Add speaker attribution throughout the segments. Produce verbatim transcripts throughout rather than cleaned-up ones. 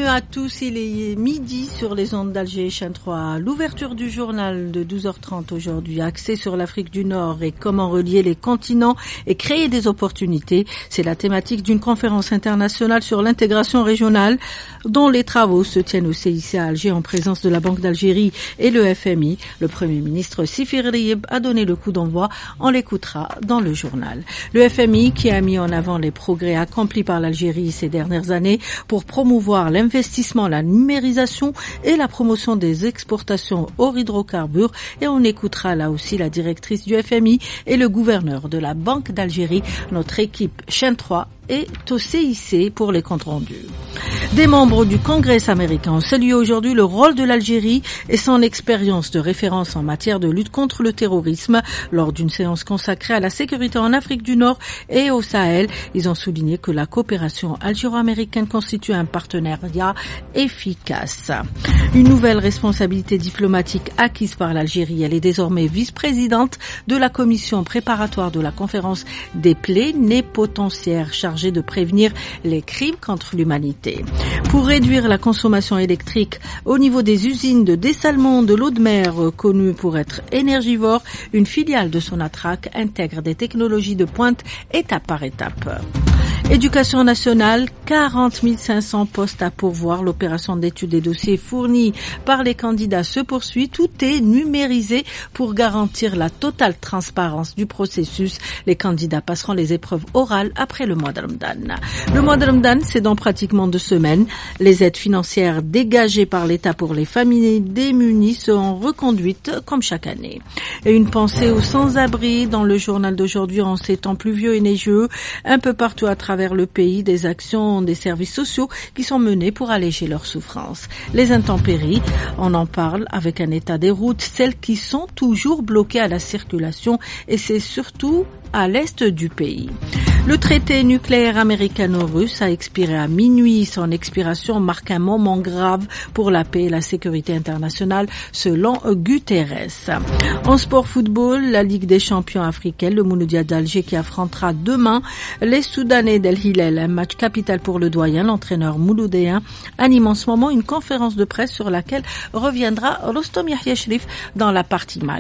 Speaker 1: à tous, il est midi sur les ondes d'Alger Chaîne trois. L'ouverture du journal de douze heures trente aujourd'hui, axée sur l'Afrique du Nord et comment relier les continents et créer des opportunités. C'est la thématique d'une conférence internationale sur l'intégration régionale dont les travaux se tiennent au C I C à Alger en présence de la Banque d'Algérie et le F M I. Le Premier ministre Sifir Riyeb a donné le coup d'envoi. On l'écoutera dans le journal. Le F M I qui a mis en avant les progrès accomplis par l'Algérie ces dernières années pour promouvoir l'investissement, la numérisation et la promotion des exportations hors hydrocarbures. Et on écoutera là aussi la directrice du F M I et le gouverneur de la Banque d'Algérie. Notre équipe Chaîne trois est au C I C pour les comptes rendus. Des membres du Congrès américain ont salué aujourd'hui le rôle de l'Algérie et son expérience de référence en matière de lutte contre le terrorisme lors d'une séance consacrée à la sécurité en Afrique du Nord et au Sahel. Ils ont souligné que la coopération algéro-américaine constitue un partenariat efficace. Une nouvelle responsabilité diplomatique acquise par l'Algérie. Elle est désormais vice-présidente de la commission préparatoire de la conférence des plénipotentiaires chargée de prévenir les crimes contre l'humanité. Pour réduire la consommation électrique au niveau des usines de dessalement de l'eau de mer connues pour être énergivores, une filiale de Sonatrach intègre des technologies de pointe étape par étape. Éducation nationale, quarante mille cinq cents postes à pourvoir. L'opération d'études des dossiers fournis par les candidats se poursuit. Tout est numérisé pour garantir la totale transparence du processus. Les candidats passeront les épreuves orales après le mois de Ramadan. Le mois de Ramadan, c'est dans pratiquement deux semaines. Les aides financières dégagées par l'État pour les familles démunies seront reconduites comme chaque année. Et une pensée aux sans-abri dans le journal d'aujourd'hui en ces temps pluvieux et neigeux. Un peu partout à travers vers le pays, des actions des services sociaux qui sont menées pour alléger leurs souffrances. Les intempéries, on en parle avec un état des routes, celles qui sont toujours bloquées à la circulation et c'est surtout à l'est du pays. Le traité nucléaire américano-russe a expiré à minuit. Son expiration marque un moment grave pour la paix et la sécurité internationale, selon Guterres. En sport football, la Ligue des champions africaine, le Mouloudia d'Alger qui affrontera demain les Soudanais d'El Hilal. Un match capital pour le doyen. L'entraîneur mouloudéen anime en ce moment une conférence de presse sur laquelle reviendra Rostom Yahya Shrif dans la partie mag.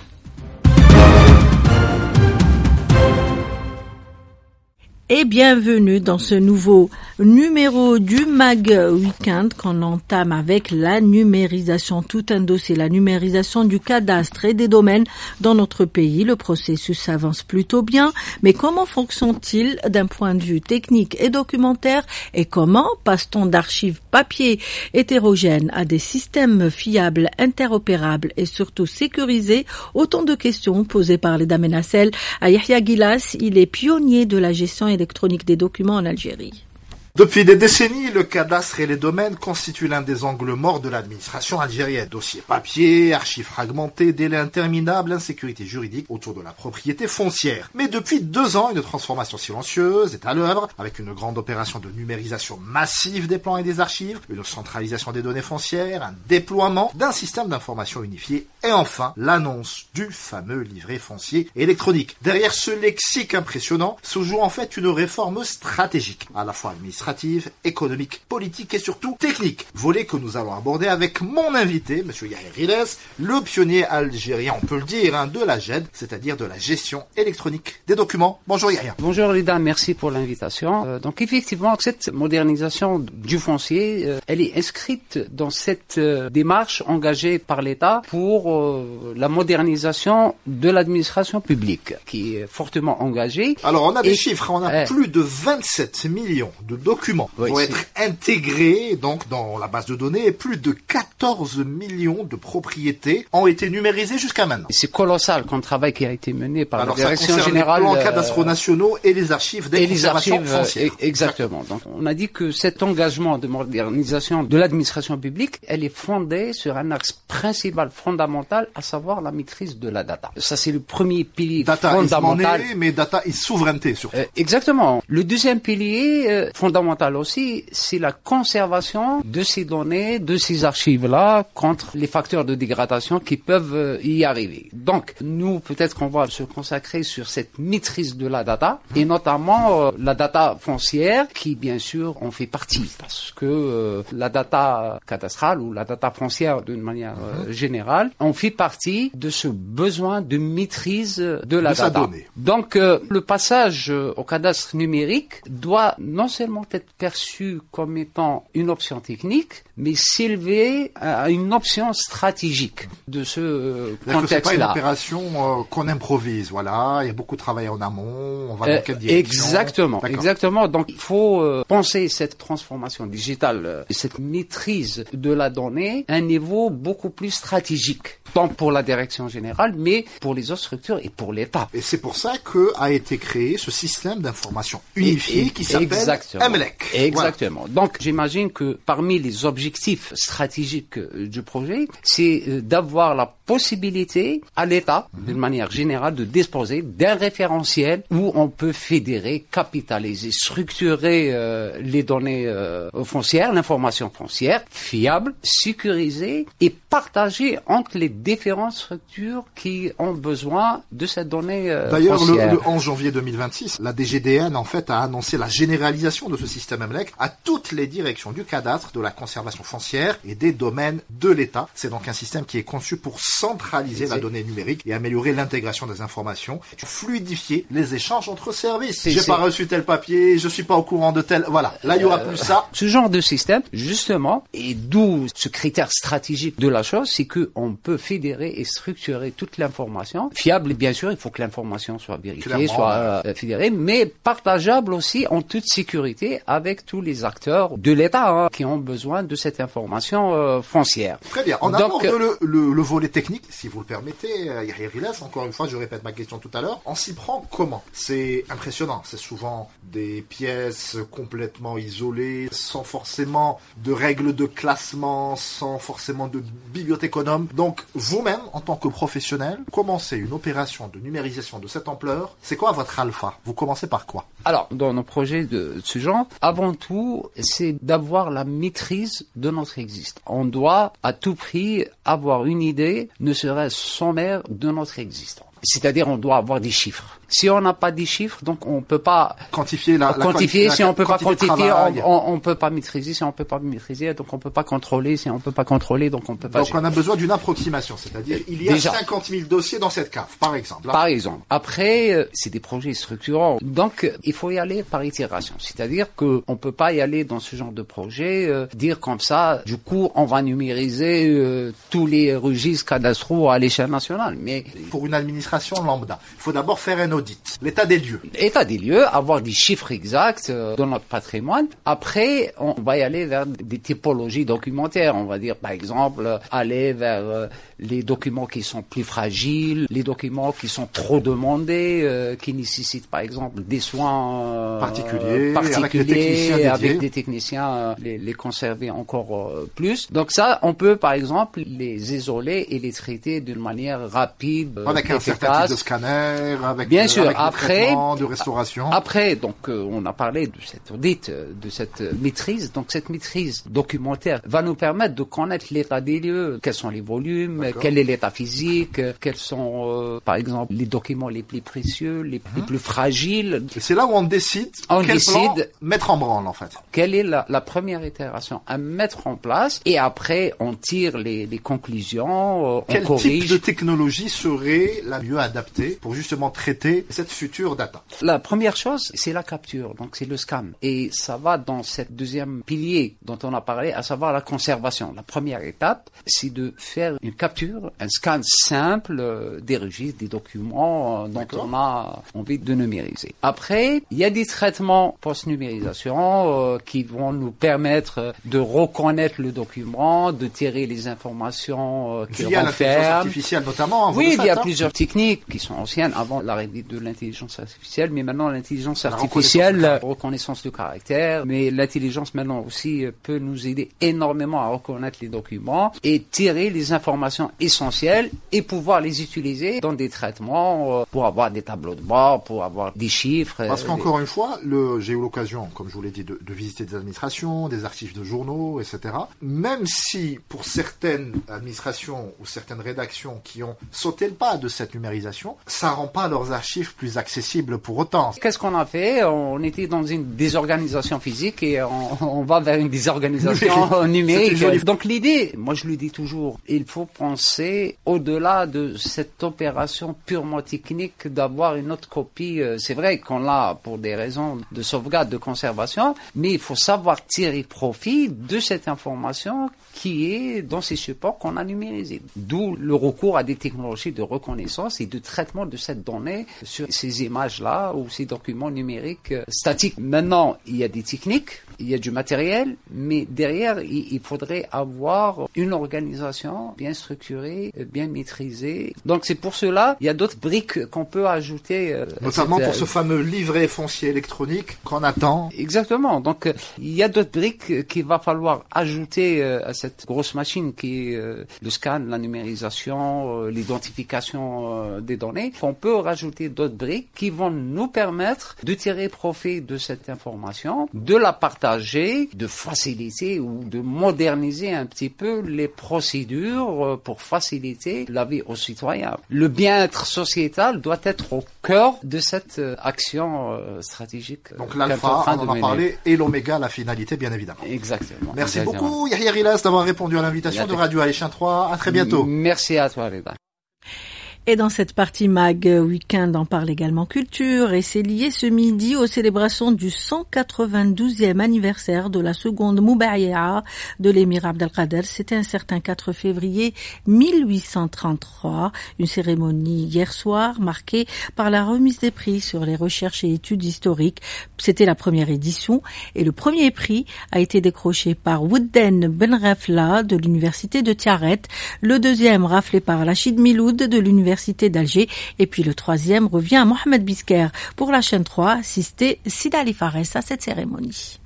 Speaker 1: Et bienvenue dans ce nouveau numéro du Mag Weekend qu'on entame avec la numérisation. Tout un dossier, la numérisation du cadastre et des domaines dans notre pays. Le processus avance plutôt bien, mais comment fonctionne-t-il d'un point de vue technique et documentaire et comment passe-t-on d'archives papier hétérogènes à des systèmes fiables, interopérables et surtout sécurisés? Autant de questions posées par les Damenacel à Yahya Gilas. Il est pionnier de la gestion électronique des documents en Algérie.
Speaker 2: Depuis des décennies, le cadastre et les domaines constituent l'un des angles morts de l'administration algérienne. Dossiers papier, archives fragmentées, délais interminables, insécurité juridique autour de la propriété foncière. Mais depuis deux ans, une transformation silencieuse est à l'œuvre, avec une grande opération de numérisation massive des plans et des archives, une centralisation des données foncières, un déploiement d'un système d'information unifié, et enfin, l'annonce du fameux livret foncier électronique. Derrière ce lexique impressionnant, se joue en fait une réforme stratégique, à la fois administrative, économique, politique et surtout technique. Volet que nous allons aborder avec mon invité, monsieur Yahya Gilas, le pionnier algérien, on peut le dire, hein, de la G E D, c'est-à-dire de la gestion électronique des documents. Bonjour Yahya.
Speaker 3: Bonjour Lida, merci pour l'invitation. Euh, donc effectivement, cette modernisation du foncier, euh, elle est inscrite dans cette euh, démarche engagée par l'État pour euh, la modernisation de l'administration publique, qui est fortement engagée.
Speaker 2: Alors on a
Speaker 3: et,
Speaker 2: des chiffres, on a euh, plus de vingt-sept millions de documents documents oui, vont être intégrés donc dans la base de données et plus de quatorze millions de propriétés ont été numérisées jusqu'à maintenant.
Speaker 3: C'est colossal comme travail qui a été mené par
Speaker 2: Alors,
Speaker 3: la direction
Speaker 2: ça
Speaker 3: générale.
Speaker 2: Les plans cadastraux nationaux et les archives des conservations foncières.
Speaker 3: Exactement. Donc on a dit que cet engagement de modernisation de l'administration publique, elle est fondée sur un axe principal, fondamental, à savoir la maîtrise de la data. Ça c'est le premier pilier
Speaker 2: data
Speaker 3: fondamental.
Speaker 2: Data is money, mais data is souveraineté surtout.
Speaker 3: Euh, exactement. Le deuxième pilier euh, fondamental fondamental aussi, c'est la conservation de ces données, de ces archives-là, contre les facteurs de dégradation qui peuvent y arriver. Donc, nous, peut-être qu'on va se consacrer sur cette maîtrise de la data, et notamment euh, la data foncière, qui, bien sûr, en fait partie, parce que euh, la data cadastrale ou la data foncière, d'une manière euh, générale, on fait partie de ce besoin de maîtrise de la
Speaker 2: de
Speaker 3: data. Donc, euh, le passage euh, au cadastre numérique doit non seulement être perçu comme étant une option technique, mais s'élever à une option stratégique de ce euh, contexte-là.
Speaker 2: C'est pas une opération euh, qu'on improvise, voilà. Il y a beaucoup de travail en amont. On va dans quelle direction?
Speaker 3: Exactement, exactement. Donc, il faut euh, penser cette transformation digitale, euh, cette maîtrise de la donnée à un niveau beaucoup plus stratégique, tant pour la direction générale, mais pour les autres structures et pour l'État.
Speaker 2: Et c'est pour ça que a été créé ce système d'information unifié et, et, qui s'appelle
Speaker 3: exactement,
Speaker 2: M L E C.
Speaker 3: Exactement. Voilà. Donc, j'imagine que parmi les objectifs stratégiques euh, du projet, c'est euh, d'avoir la possibilité à l'État, mmh. d'une manière générale, de disposer d'un référentiel où on peut fédérer, capitaliser, structurer euh, les données euh, foncières, l'information foncière, fiable, sécurisée et partagée entre les différentes structures qui ont besoin de cette donnée euh,
Speaker 2: D'ailleurs,
Speaker 3: foncière.
Speaker 2: le, le onze janvier deux mille vingt-six, la D G D N en fait a annoncé la généralisation de ce système M L E C à toutes les directions du cadastre, de la conservation foncière et des domaines de l'État. C'est donc un système qui est conçu pour centraliser la donnée numérique et améliorer l'intégration des informations, fluidifier les échanges entre services. J'ai pas reçu tel papier, je suis pas au courant de tel... Voilà, là il y aura
Speaker 3: euh,
Speaker 2: plus ça.
Speaker 3: Ce genre de système, justement, et d'où ce critère stratégique de la chose, c'est que on peut fédérer et structurer toute l'information, fiable, bien sûr, il faut que l'information soit vérifiée, Clairement, soit euh, fédérée, mais partageable aussi en toute sécurité avec tous les acteurs de l'État hein, qui ont besoin de cette information euh, foncière.
Speaker 2: Très bien, on aborde le, le, le volet technique, si vous le permettez, euh, Yahya Rilas, encore une fois, je répète ma question tout à l'heure, on s'y prend comment? C'est impressionnant, c'est souvent des pièces complètement isolées, sans forcément de règles de classement, sans forcément de bibliothéconome. Donc, vous-même, en tant que professionnel, commencez une opération de numérisation de cette ampleur, c'est quoi votre alpha? Vous commencez par quoi?
Speaker 3: Alors, dans nos projets de ce genre, avant tout, c'est d'avoir la maîtrise de notre existence. On doit, à tout prix, avoir une idée, ne serait-ce sommaire, de notre existence. C'est-à-dire, on doit avoir des chiffres. Si on n'a pas des chiffres, donc on peut pas
Speaker 2: quantifier la,
Speaker 3: quantifier.
Speaker 2: La,
Speaker 3: si on peut pas quantifier, on, on, on peut pas maîtriser. Si on peut pas maîtriser, donc on peut pas contrôler. Si on peut pas contrôler, donc on peut pas.
Speaker 2: Donc gérer. On a besoin d'une approximation, c'est-à-dire il y a Déjà. cinquante mille dossiers dans cette cave, par exemple. Là.
Speaker 3: Par exemple. Après, c'est des projets structurants, donc il faut y aller par itération. C'est-à-dire que on peut pas y aller dans ce genre de projet euh, dire comme ça. Du coup, on va numériser euh, tous les registres cadastraux à l'échelle nationale. Mais
Speaker 2: pour une administration lambda, il faut d'abord faire un audit, l'état des lieux.
Speaker 3: État des lieux, avoir des chiffres exacts euh, dans notre patrimoine. Après, on va y aller vers des typologies documentaires. On va dire, par exemple, aller vers euh, les documents qui sont plus fragiles, les documents qui sont trop demandés, euh, qui nécessitent, par exemple, des soins euh,
Speaker 2: particuliers,
Speaker 3: particuliers,
Speaker 2: avec, les techniciens
Speaker 3: avec des techniciens, euh, les, les conserver encore euh, plus. Donc ça, on peut, par exemple, les isoler et les traiter d'une manière rapide,
Speaker 2: avec
Speaker 3: euh,
Speaker 2: un certain type de scanner, avec
Speaker 3: bien
Speaker 2: euh,
Speaker 3: sûr.
Speaker 2: Avec
Speaker 3: après,
Speaker 2: de restauration.
Speaker 3: Après, donc, euh, on a parlé de cette audit, de cette maîtrise. Donc, cette maîtrise documentaire va nous permettre de connaître l'état des lieux, quels sont les volumes, D'accord. quel est l'état physique, quels sont, euh, par exemple, les documents les plus précieux, les, mmh. les plus fragiles.
Speaker 2: Et c'est là où on décide
Speaker 3: on
Speaker 2: quel
Speaker 3: décide
Speaker 2: plan mettre en branle, en fait.
Speaker 3: Quelle est la, la première itération à mettre en place, et après, on tire les, les conclusions, euh,
Speaker 2: quel
Speaker 3: on corrige.
Speaker 2: Quel type de technologie serait la mieux adaptée pour justement traiter cette future data?
Speaker 3: La première chose, c'est la capture, donc c'est le scan. Et ça va dans cette deuxième pilier dont on a parlé, à savoir la conservation. La première étape, c'est de faire une capture, un scan simple euh, des registres, des documents euh, dont D'accord. on a envie de numériser. Après, il y a des traitements post-numérisation euh, qui vont nous permettre de reconnaître le document, de tirer les informations euh, qui
Speaker 2: via
Speaker 3: renferment.
Speaker 2: l'intelligence artificielle notamment.
Speaker 3: Oui, il y a
Speaker 2: hein.
Speaker 3: plusieurs techniques techniques qui sont anciennes avant l'arrivée de l'intelligence artificielle, mais maintenant l'intelligence artificielle, la reconnaissance, reconnaissance de caractère, mais l'intelligence maintenant aussi peut nous aider énormément à reconnaître les documents et tirer les informations essentielles et pouvoir les utiliser dans des traitements pour avoir des tableaux de bord, pour avoir des chiffres.
Speaker 2: Parce qu'encore une fois, le, j'ai eu l'occasion, comme je vous l'ai dit, de, de visiter des administrations, des archives de journaux, et cetera. Même si pour certaines administrations ou certaines rédactions qui ont sauté le pas de cette numérisation, ça rend pas leurs archives plus accessibles pour autant.
Speaker 3: Qu'est-ce qu'on a fait? On était dans une désorganisation physique et on, on va vers une désorganisation numérique. Donc l'idée, moi je le dis toujours, il faut penser au-delà de cette opération purement technique d'avoir une autre copie. C'est vrai qu'on l'a pour des raisons de sauvegarde, de conservation, mais il faut savoir tirer profit de cette information qui est dans ces supports qu'on a numérisés. D'où le recours à des technologies de reconnaissance et de traitement de cette donnée sur ces images-là ou ces documents numériques statiques. Maintenant, il y a des techniques, il y a du matériel, mais derrière, il faudrait avoir une organisation bien structurée, bien maîtrisée. Donc c'est pour cela, il y a d'autres briques qu'on peut ajouter.
Speaker 2: Notamment cette, pour ce fameux livret foncier électronique qu'on attend.
Speaker 3: Exactement. Donc il y a d'autres briques qu'il va falloir ajouter à cette grosse machine qui est le scan, la numérisation, l'identification des données. On peut rajouter d'autres briques qui vont nous permettre de tirer profit de cette information, de la partager, de faciliter ou de moderniser un petit peu les procédures pour faciliter la vie aux citoyens. Le bien-être sociétal doit être au cœur de cette action stratégique.
Speaker 2: Donc l'alpha, on en a parlé, et l'oméga, la finalité, bien évidemment.
Speaker 3: Exactement.
Speaker 2: Merci
Speaker 3: Exactement.
Speaker 2: beaucoup, Yahya Rilas, d'avoir répondu à l'invitation de Radio Aïcha trois. À très bientôt.
Speaker 3: Merci à toi, Reda.
Speaker 1: Et dans cette partie mag week-end, on parle également culture et c'est lié ce midi aux célébrations du cent quatre-vingt-douzième anniversaire de la seconde Moubaïa de l'émir Abdelkader. C'était un certain quatre février mille huit cent trente-trois. Une cérémonie hier soir marquée par la remise des prix sur les recherches et études historiques. C'était la première édition et le premier prix a été décroché par Wouden Ben Rafla de l'université de Tiaret. Le deuxième raflé par Rachid Miloud de l'université d'Alger. Et puis le troisième revient à Mohamed Bisker pour la chaîne trois, assister Sida Ali Fares à cette cérémonie.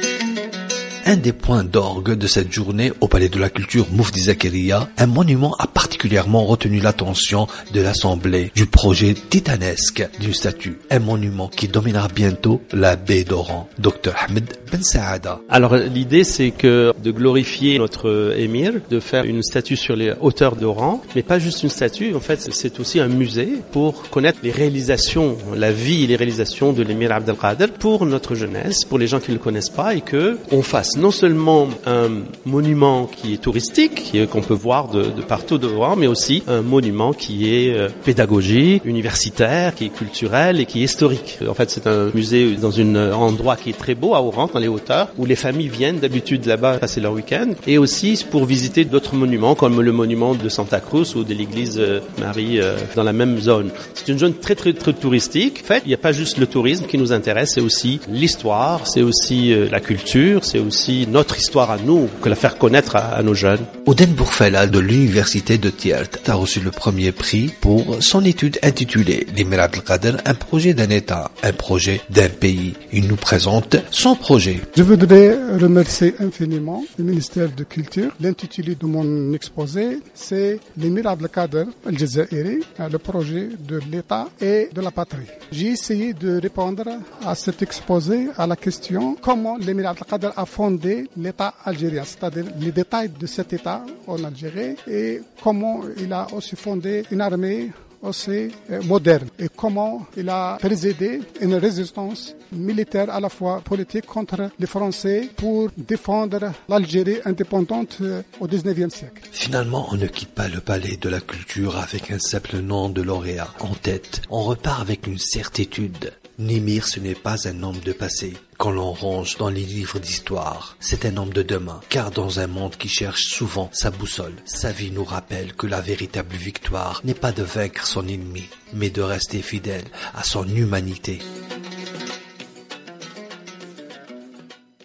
Speaker 4: Un des points d'orgue de cette journée au Palais de la Culture Moufdi Zakaria, un monument a particulièrement retenu l'attention de l'Assemblée du projet titanesque d'une statue. Un monument qui dominera bientôt la baie d'Oran. Docteur Ahmed Ben Saada.
Speaker 5: Alors l'idée c'est que de glorifier notre émir, de faire une statue sur les hauteurs d'Oran, mais pas juste une statue, en fait c'est aussi un musée pour connaître les réalisations, la vie et les réalisations de l'émir Abdelkader pour notre jeunesse, pour les gens qui ne le connaissent pas et que on fasse non seulement un monument qui est touristique, qu'on peut voir de, de partout devant, mais aussi un monument qui est euh, pédagogique, universitaire, qui est culturel et qui est historique. En fait, c'est un musée dans un endroit qui est très beau à Oran, dans les hauteurs, où les familles viennent d'habitude là-bas passer leur week-end, et aussi pour visiter d'autres monuments, comme le monument de Santa Cruz ou de l'église euh, Marie euh, dans la même zone. C'est une zone très très très touristique. En fait, il n'y a pas juste le tourisme qui nous intéresse, c'est aussi l'histoire, c'est aussi euh, la culture, c'est aussi notre histoire à nous, que la faire connaître à, à nos jeunes.
Speaker 4: Oden Bourfela de l'université de Tiert a reçu le premier prix pour son étude intitulée L'émir Abdelkader, un projet d'un État, un projet d'un pays. Il nous présente son projet.
Speaker 6: Je voudrais remercier infiniment le ministère de Culture. L'intitulé de mon exposé, c'est L'émir Abdelkader Al-Jazairi, le projet de l'État et de la patrie. J'ai essayé de répondre à cet exposé à la question comment l'émir Abdelkader a fondé l'État algérien, c'est-à-dire les détails de cet État en Algérie et comment il a aussi fondé une armée aussi moderne et comment il a présidé une résistance militaire à la fois politique contre les Français pour défendre l'Algérie indépendante au dix-neuvième siècle.
Speaker 4: Finalement, on ne quitte pas le palais de la culture avec un simple nom de lauréat en tête. On repart avec une certitude. L'émir, ce n'est pas un homme de passé qu'on l'on range dans les livres d'histoire. C'est un homme de demain, car dans un monde qui cherche souvent sa boussole, sa vie nous rappelle que la véritable victoire n'est pas de vaincre son ennemi, mais de rester fidèle à son humanité.
Speaker 1: Et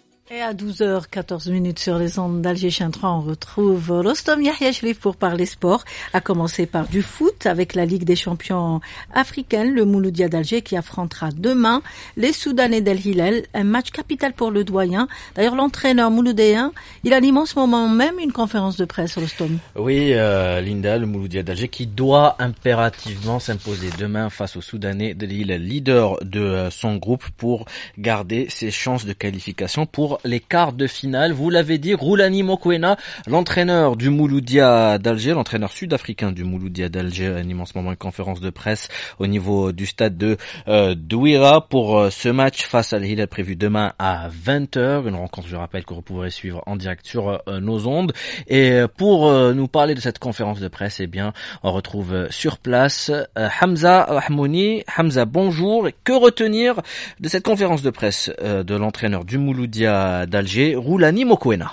Speaker 1: à douze heures quatorze minutes sur les ondes d'Alger Chaîne trois, on retrouve Rostom Yahya Cherif pour parler sport, à commencer par du foot avec la Ligue des champions africaine, le Mouloudia d'Alger qui affrontera demain les Soudanais d'El Hilal, un match capital pour le doyen. D'ailleurs, l'entraîneur mouloudéen, il anime en ce moment même une conférence de presse, Rostom.
Speaker 7: Oui, euh, Linda, le Mouloudia d'Alger qui doit impérativement s'imposer demain face aux Soudanais d'El Hilal, leader de euh, son groupe, pour garder ses chances de qualification pour les quarts de finale. Vous l'avez dit, Roulani Mokoena, l'entraîneur du Mouloudia d'Alger, l'entraîneur sud-africain du Mouloudia d'Alger, anime en ce moment une conférence de presse au niveau du stade de euh, Douira pour euh, ce match face à l'Hilal prévu demain à vingt heures. Une rencontre, je rappelle, que vous pourrez suivre en direct sur euh, nos ondes. Et pour euh, nous parler de cette conférence de presse, eh bien, on retrouve euh, sur place euh, Hamza Rahmouni. Hamza, bonjour. Que retenir de cette conférence de presse euh, de l'entraîneur du Mouloudia d'Alger, Roulani Mokoena?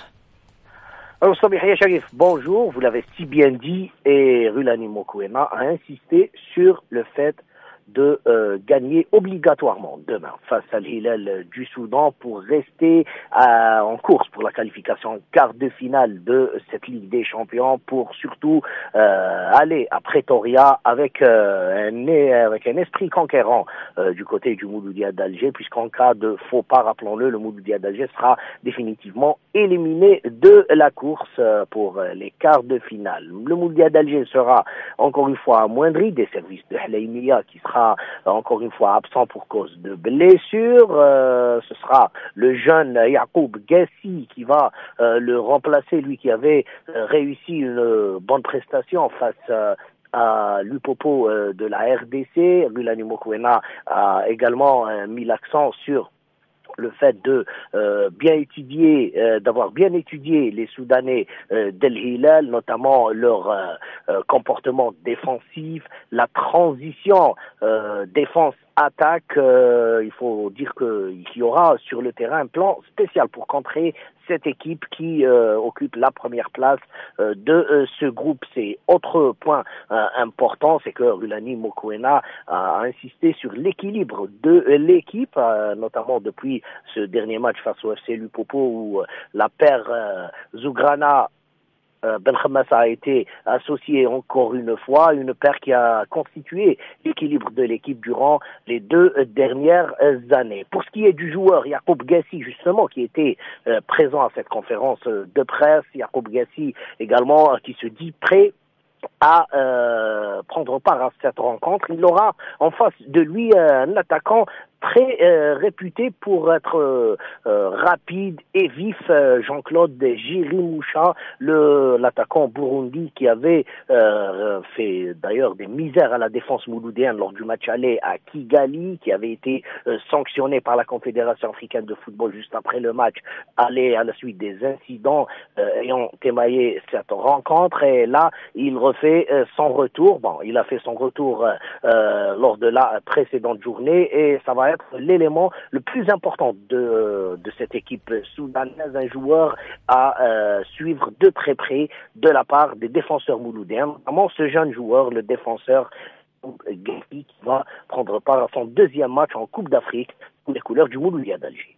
Speaker 8: Bonjour, vous l'avez si bien dit, et Roulani Mokoena a insisté sur le fait de euh, gagner obligatoirement demain face à l'Hilal du Soudan pour rester euh, en course pour la qualification en quart de finale de cette Ligue des Champions, pour surtout euh, aller à Pretoria avec, euh, un, avec un esprit conquérant euh, du côté du Mouloudia d'Alger, puisqu'en cas de faux pas, rappelons-le, le Mouloudia d'Alger sera définitivement éliminé de la course euh, pour les quarts de finale. Le Mouloudia d'Alger sera encore une fois amoindri des services de Hleimia, qui sera encore une fois absent pour cause de blessure. Euh, ce sera le jeune Yacoub Gassi qui va euh, le remplacer, lui qui avait euh, réussi une euh, bonne prestation face euh, à l'Upopo euh, de la R D C. Roulani Mokoena a également euh, mis l'accent sur le fait de euh, bien étudier, euh, d'avoir bien étudié les Soudanais euh, d'El Hilal, notamment leur euh, euh, comportement défensif, la transition euh, défense-attaque. Euh, il faut dire que qu'il y aura sur le terrain un plan spécial pour contrer cette équipe qui euh, occupe la première place euh, de euh, ce groupe. C'est autre point euh, important, c'est que Roulani Mokoena a insisté sur l'équilibre de euh, l'équipe, euh, notamment depuis ce dernier match face au F C Lupopo où euh, la paire euh, Zougrana Ben Khamassa a été associé encore une fois, une paire qui a constitué l'équilibre de l'équipe durant les deux dernières années. Pour ce qui est du joueur Yacoub Gassi, justement, qui était euh, présent à cette conférence de presse, Yacoub Gassi également euh, qui se dit prêt à euh, prendre part à cette rencontre. Il aura en face de lui euh, un attaquant très euh, réputé pour être euh, euh, rapide et vif, euh, Jean-Claude Girimoucha, le l'attaquant burundi qui avait euh, fait d'ailleurs des misères à la défense mouloudéenne lors du match aller à Kigali, qui avait été euh, sanctionné par la Confédération africaine de football juste après le match aller à la suite des incidents euh, ayant émaillé cette rencontre. Et là, il refait euh, son retour. Bon, il a fait son retour euh, euh, lors de la précédente journée, et ça va être l'élément le plus important de, de cette équipe soudanaise, un joueur à euh, suivre de très près de la part des défenseurs mouloudéens, notamment ce jeune joueur, le défenseur Gassi, qui va prendre part à son deuxième match en Coupe d'Afrique sous les couleurs du Mouloudia d'Alger.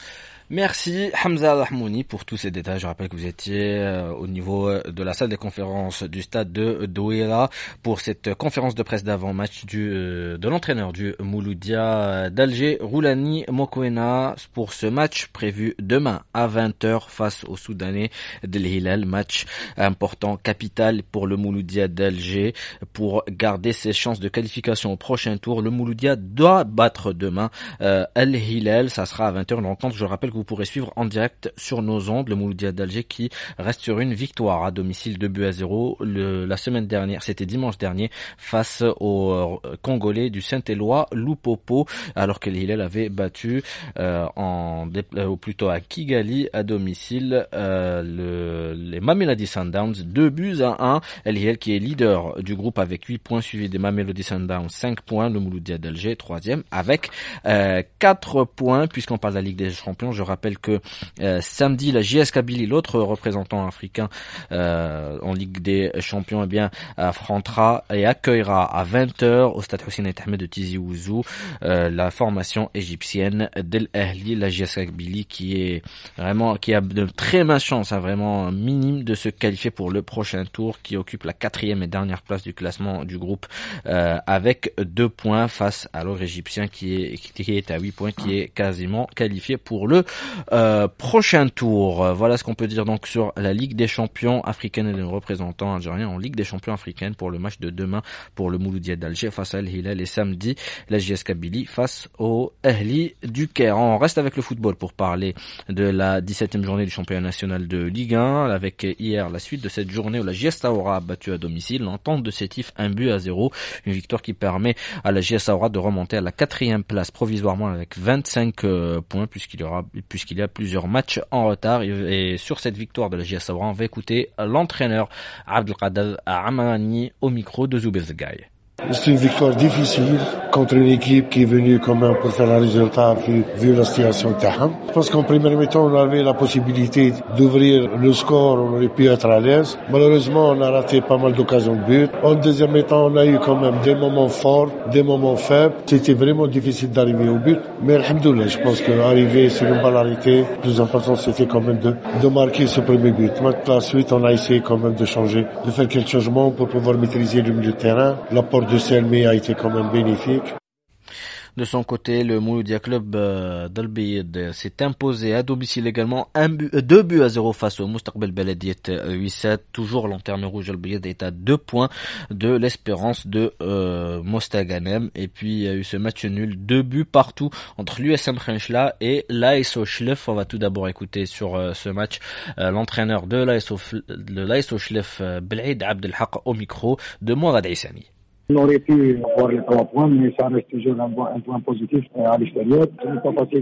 Speaker 7: Merci Hamza Rahmouni pour tous ces détails. Je rappelle que vous étiez euh, au niveau de la salle des conférences du stade de Douira pour cette conférence de presse d'avant-match du euh, de l'entraîneur du Mouloudia d'Alger, Roulani Mokoena, pour ce match prévu demain à vingt heures face aux Soudanais d'El Hilal. Match important, capital pour le Mouloudia d'Alger pour garder ses chances de qualification au prochain tour. Le Mouloudia doit battre demain euh, El Hilal. Ça sera à vingt heures une rencontre, je rappelle, que vous pourrez suivre en direct sur nos ondes. Le Mouloudia d'Alger qui reste sur une victoire à domicile, deux buts à zéro le, la semaine dernière, c'était dimanche dernier, face aux euh, Congolais du Saint-Éloi, Lupopo, alors que l'Hilal avait battu euh, en euh, ou plutôt à Kigali à domicile euh, le, les Mamelodi Sundowns, deux buts à un. L'Hilal qui est leader du groupe avec huit points, suivi des Mamelodi Sundowns cinq points. Le Mouloudia d'Alger troisième avec euh, quatre points. Puisqu'on parle de la Ligue des Champions, je rappelle que euh, samedi, la J S Kabylie, l'autre représentant africain euh, en Ligue des Champions, eh bien affrontera et accueillera à vingt heures au stade Hussein Ahmed de Tizi Ouzou euh, la formation égyptienne d'El Ahli, la J S Kabylie qui est vraiment qui a de très mince chance, hein, vraiment minime de se qualifier pour le prochain tour, qui occupe la quatrième et dernière place du classement du groupe euh, avec deux points face à l'autre égyptien qui est qui est à huit points, qui est quasiment qualifié pour le euh, prochain tour. Voilà ce qu'on peut dire donc sur la Ligue des Champions africaine et les représentants algériens en Ligue des Champions africaine pour le match de demain pour le Mouloudia d'Alger face à Al Hilal, et samedi la J S Kabylie face au Ahli du Caire. On reste avec le football pour parler de la dix-septième journée du championnat national de Ligue un, avec hier la suite de cette journée où la J S Saoura a battu à domicile l'Entente de Sétif un but à zéro, une victoire qui permet à la J S Saoura de remonter à la quatrième place provisoirement avec vingt-cinq euh, points puisqu'il y aura puisqu'il y a plusieurs matchs en retard. Et, et sur cette victoire de la J S Saoura, on va écouter l'entraîneur Abdelkader Amani au micro de Zoubeir Zgaï.
Speaker 9: C'est une victoire difficile contre une équipe qui est venue quand même pour faire un résultat vu, vu la situation de Taham. Je pense qu'en première mi-temps, on avait la possibilité d'ouvrir le score, on aurait pu être à l'aise. Malheureusement, on a raté pas mal d'occasions de but. En deuxième mi-temps, on a eu quand même des moments forts, des moments faibles. C'était vraiment difficile d'arriver au but. Mais alhamdoulilah, je pense qu'arriver sur une balle arrêtée, le plus important c'était quand même de, de marquer ce premier but. Maintenant, la suite, on a essayé quand même de changer, de faire quelques changements pour pouvoir maîtriser le milieu de terrain. L'apport de Selmi a été quand même bénéfique.
Speaker 7: De son côté, le Mouloudia Club euh, d'Al-Bayed s'est imposé à domicile également un but, euh, deux buts à zéro face au Mustaqbel Belediyet huit sept. Toujours lanterne rouge, Al-Bayed est à deux points de l'espérance de euh, Mostaganem. Et puis il y a eu ce match nul, deux buts partout entre l'U S M Khenchla et l'A S O Chlef. On va tout d'abord écouter sur euh, ce match euh, l'entraîneur de l'A S O de l'A S O Chlef, euh, Belhaïd Abdelhaq, au micro de Mourad Aissani.
Speaker 10: On aurait pu avoir les trois points, mais ça reste toujours un, un point positif à l'extérieur. Ce n'est pas facile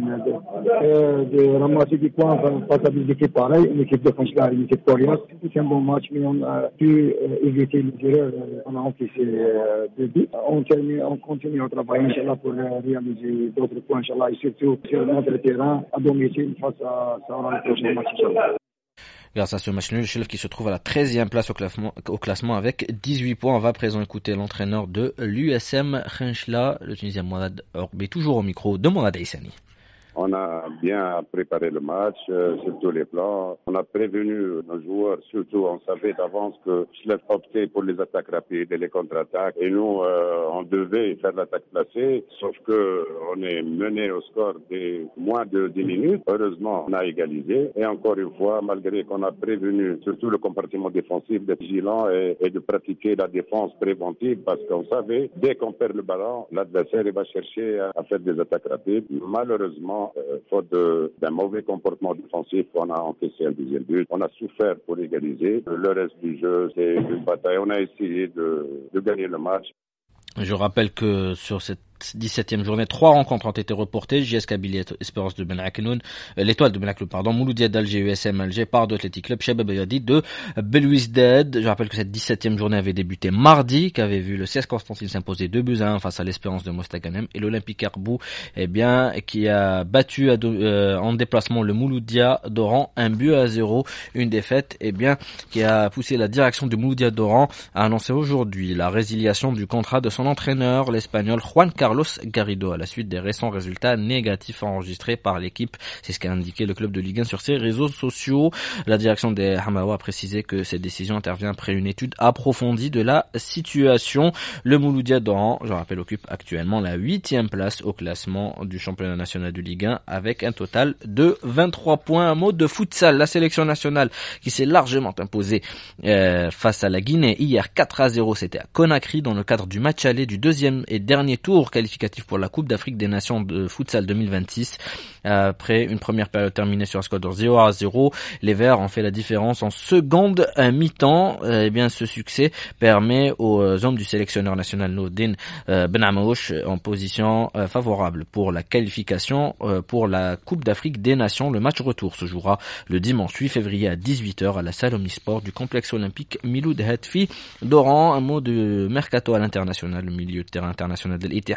Speaker 10: de, de ramasser des points face à des équipes pareilles, une équipe de Khenchla, une équipe coriace. C'est un bon match, mais on a pu éviter les erreurs. On a encaissé deux buts. On, termine, on continue à travailler, Inch'Allah, pour réaliser d'autres points, Inch'Allah, et surtout sur notre terrain, à domicile, face à Saoura, le prochain match, Inch'Allah.
Speaker 7: Grâce à ce match nul, Chlef qui se trouve à la treizième place au classement, au classement avec dix-huit points. On va à présent écouter l'entraîneur de l'U S M Khenchla, le Tunisien Mourad Orbi, toujours au micro de Mourad Aissani.
Speaker 11: On a bien préparé le match euh, sur tous les plans. On a prévenu nos joueurs, surtout on savait d'avance que Chlef optait pour les attaques rapides et les contre-attaques. Et nous, euh, on devait faire l'attaque placée, sauf que on est mené au score des moins de dix minutes. Heureusement, on a égalisé. Et encore une fois, malgré qu'on a prévenu surtout le compartiment défensif d'être vigilant et, et de pratiquer la défense préventive, parce qu'on savait, dès qu'on perd le ballon, l'adversaire il va chercher à, à faire des attaques rapides. Malheureusement, Euh, faute de, d'un mauvais comportement défensif, on a encaissé un deuxième but. On a souffert pour égaliser. Le reste du jeu, c'est une bataille. On a essayé de, de gagner le match.
Speaker 7: Je rappelle que sur cette dix-septième journée, trois rencontres ont été reportées. J S Kabylie, Espérance de Ben Akenoun, l'étoile de Ben Akenoun, pardon, Mouloudia d'Alger, U S M Alger, Pardo Athletic Club, Shabab Ayadi de Belouizdad. Je rappelle que cette dix-septième journée avait débuté mardi, qu'avait vu le C S Constantine s'imposer deux buts à un face à l'Espérance de Mostaganem, et l'Olympique Arbou, eh bien, qui a battu à, euh, en déplacement le Mouloudia d'Oran, un but à zéro, une défaite, eh bien, qui a poussé la direction du Mouloudia d'Oran à annoncer aujourd'hui la résiliation du contrat de son entraîneur, l'Espagnol Juan Carlos Garrido, à la suite des récents résultats négatifs enregistrés par l'équipe. C'est ce qu'a indiqué le club de Ligue un sur ses réseaux sociaux. La direction des Hamawa a précisé que cette décision intervient après une étude approfondie de la situation. Le Mouloudia d'Oran, je rappelle, occupe actuellement la huitième place au classement du championnat national de Ligue un avec un total de vingt-trois points. Un mot de futsal, la sélection nationale qui s'est largement imposée euh, face à la Guinée hier quatre à zéro. C'était à Conakry dans le cadre du match aller du deuxième et dernier tour qualificatif pour la Coupe d'Afrique des Nations de futsal deux mille vingt-six. Après une première période terminée sur un score de zéro à zéro, les Verts ont fait la différence en seconde mi-temps. Eh bien, ce succès permet aux hommes du sélectionneur national Nourdine Ben Amouche en position favorable pour la qualification pour la Coupe d'Afrique des Nations. Le match retour se jouera le dimanche huit février à dix-huit heures à la salle Omnisport du complexe olympique Miloud Hatfi d'Oran. Un mot de mercato à l'international, le milieu de terrain international de l'Ittihad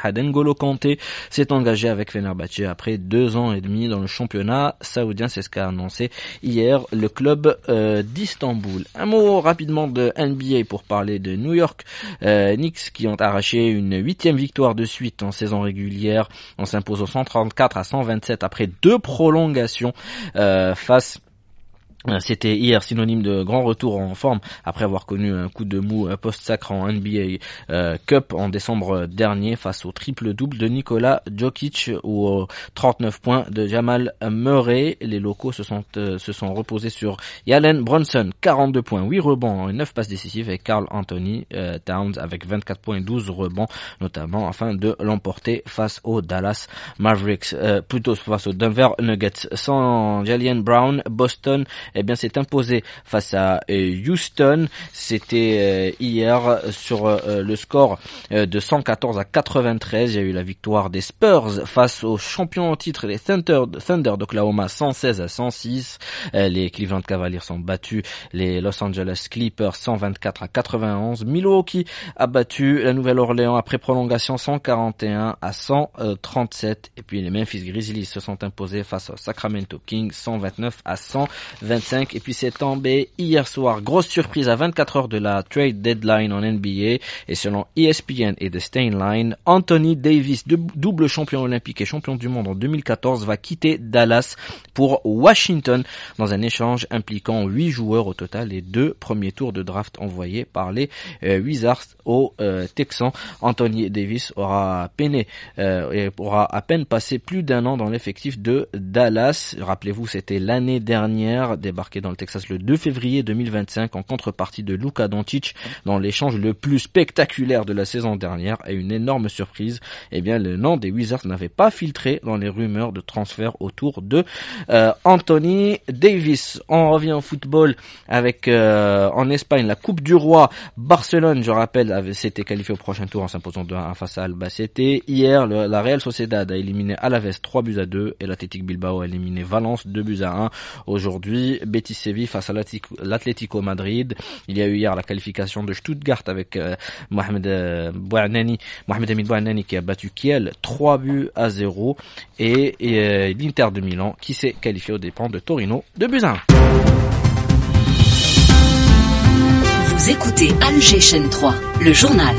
Speaker 7: Al-Ittihad. N'Golo Kanté s'est engagé avec Fenerbahçe après deux ans et demi dans le championnat saoudien. C'est ce qu'a annoncé hier le club euh, d'Istanbul. Un mot rapidement de N B A pour parler de New York euh, Knicks qui ont arraché une huitième victoire de suite en saison régulière en s'imposant cent trente-quatre à cent vingt-sept après deux prolongations euh, face. C'était hier synonyme de grand retour en forme après avoir connu un coup de mou post-sacre en N B A euh, Cup en décembre dernier face au triple-double de Nikola Jokic ou aux trente-neuf points de Jamal Murray. Les locaux se sont euh, se sont reposés sur Jalen Brunson, quarante-deux points, huit rebonds et neuf passes décisives, et Karl Anthony euh, Towns avec vingt-quatre points et douze rebonds notamment afin de l'emporter face aux Dallas Mavericks, euh, plutôt face aux Denver Nuggets. Sans Jaylen Brown, Boston eh bien s'est imposé face à Houston. C'était euh, hier sur euh, le score euh, de cent quatorze à quatre-vingt-treize. Il y a eu la victoire des Spurs face aux champions en titre, les Thunder, Thunder d'Oklahoma, cent seize à cent six. Euh, les Cleveland Cavaliers ont battu les Los Angeles Clippers cent vingt-quatre à quatre-vingt-onze. Milwaukee a battu la Nouvelle-Orléans après prolongation cent quarante et un à cent trente-sept. Et puis les Memphis Grizzlies se sont imposés face aux Sacramento Kings cent vingt-neuf à cent vingt-cinq. Et puis c'est tombé hier soir, grosse surprise à vingt-quatre heures de la trade deadline en N B A, et selon E S P N et The Stain Line, Anthony Davis, double champion olympique et champion du monde en deux mille quatorze, va quitter Dallas pour Washington dans un échange impliquant huit joueurs au total et deux premiers tours de draft envoyés par les euh, Wizards aux euh, Texans. Anthony Davis aura peiné euh, et aura à peine passé plus d'un an dans l'effectif de Dallas. Rappelez-vous, c'était l'année dernière, débarqué dans le Texas le deux février deux mille vingt-cinq en contrepartie de Luka Doncic dans l'échange le plus spectaculaire de la saison dernière. Et une énorme surprise, eh bien le nom des Wizards n'avait pas filtré dans les rumeurs de transfert autour de euh, Anthony Davis. On revient au football avec euh, en Espagne la Coupe du Roi. Barcelone, je rappelle, avait s'était qualifié au prochain tour en s'imposant deux à un face à Albacete. Hier, le, la Real Sociedad a éliminé Alaves trois buts à deux et l'Athletic Bilbao a éliminé Valence deux buts à un. Aujourd'hui, Betis Séville face à l'Atlético Madrid. Il y a eu hier la qualification de Stuttgart avec euh, Mohamed euh, Bouanani, Mohamed Hamid Bouanani qui a battu Kiel trois buts à zéro, et, et euh, l'Inter de Milan qui s'est qualifié aux dépens de Torino deux buts à un.
Speaker 12: Vous écoutez Alger Chaîne trois, le journal.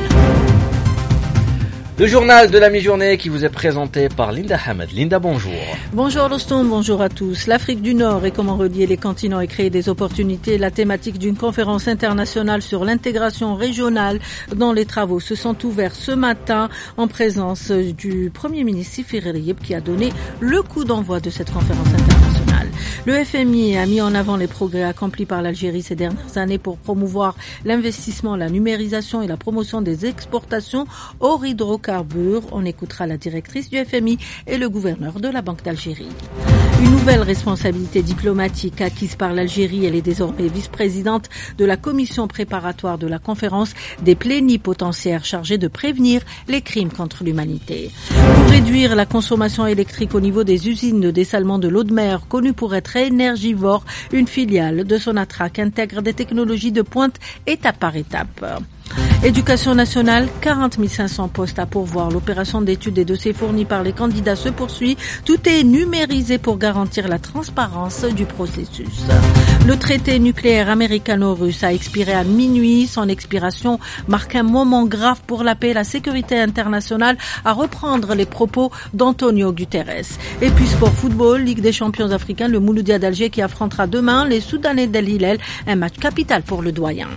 Speaker 7: Le journal de la mi-journée qui vous est présenté par Linda Hamed. Linda, bonjour.
Speaker 1: Bonjour Rostom, bonjour à tous. L'Afrique du Nord et comment relier les continents et créer des opportunités. La thématique d'une conférence internationale sur l'intégration régionale dans les travaux se sont ouverts ce matin en présence du Premier ministre Sifir Eriyeb qui a donné le coup d'envoi de cette conférence internationale. Le F M I a mis en avant les progrès accomplis par l'Algérie ces dernières années pour promouvoir l'investissement, la numérisation et la promotion des exportations hors hydrocarbures. On écoutera la directrice du F M I et le gouverneur de la Banque d'Algérie. Une nouvelle responsabilité diplomatique acquise par l'Algérie. Elle est désormais vice-présidente de la commission préparatoire de la conférence des plénipotentiaires chargés de prévenir les crimes contre l'humanité. Pour réduire la consommation électrique au niveau des usines de dessalement de l'eau de mer, connue pour être énergivore, une filiale de Sonatrach intègre des technologies de pointe étape par étape. Éducation nationale, quarante mille cinq cents postes à pourvoir. L'opération d'étude des dossiers fournis par les candidats se poursuit. Tout est numérisé pour garantir la transparence du processus. Le traité nucléaire américano-russe a expiré à minuit. Son expiration marque un moment grave pour la paix et la sécurité internationale, à reprendre les propos d'Antonio Guterres. Et puis sport football, Ligue des champions africains, le Mouloudia d'Alger qui affrontera demain les Soudanais d'El Hilal, un match capital pour le doyen.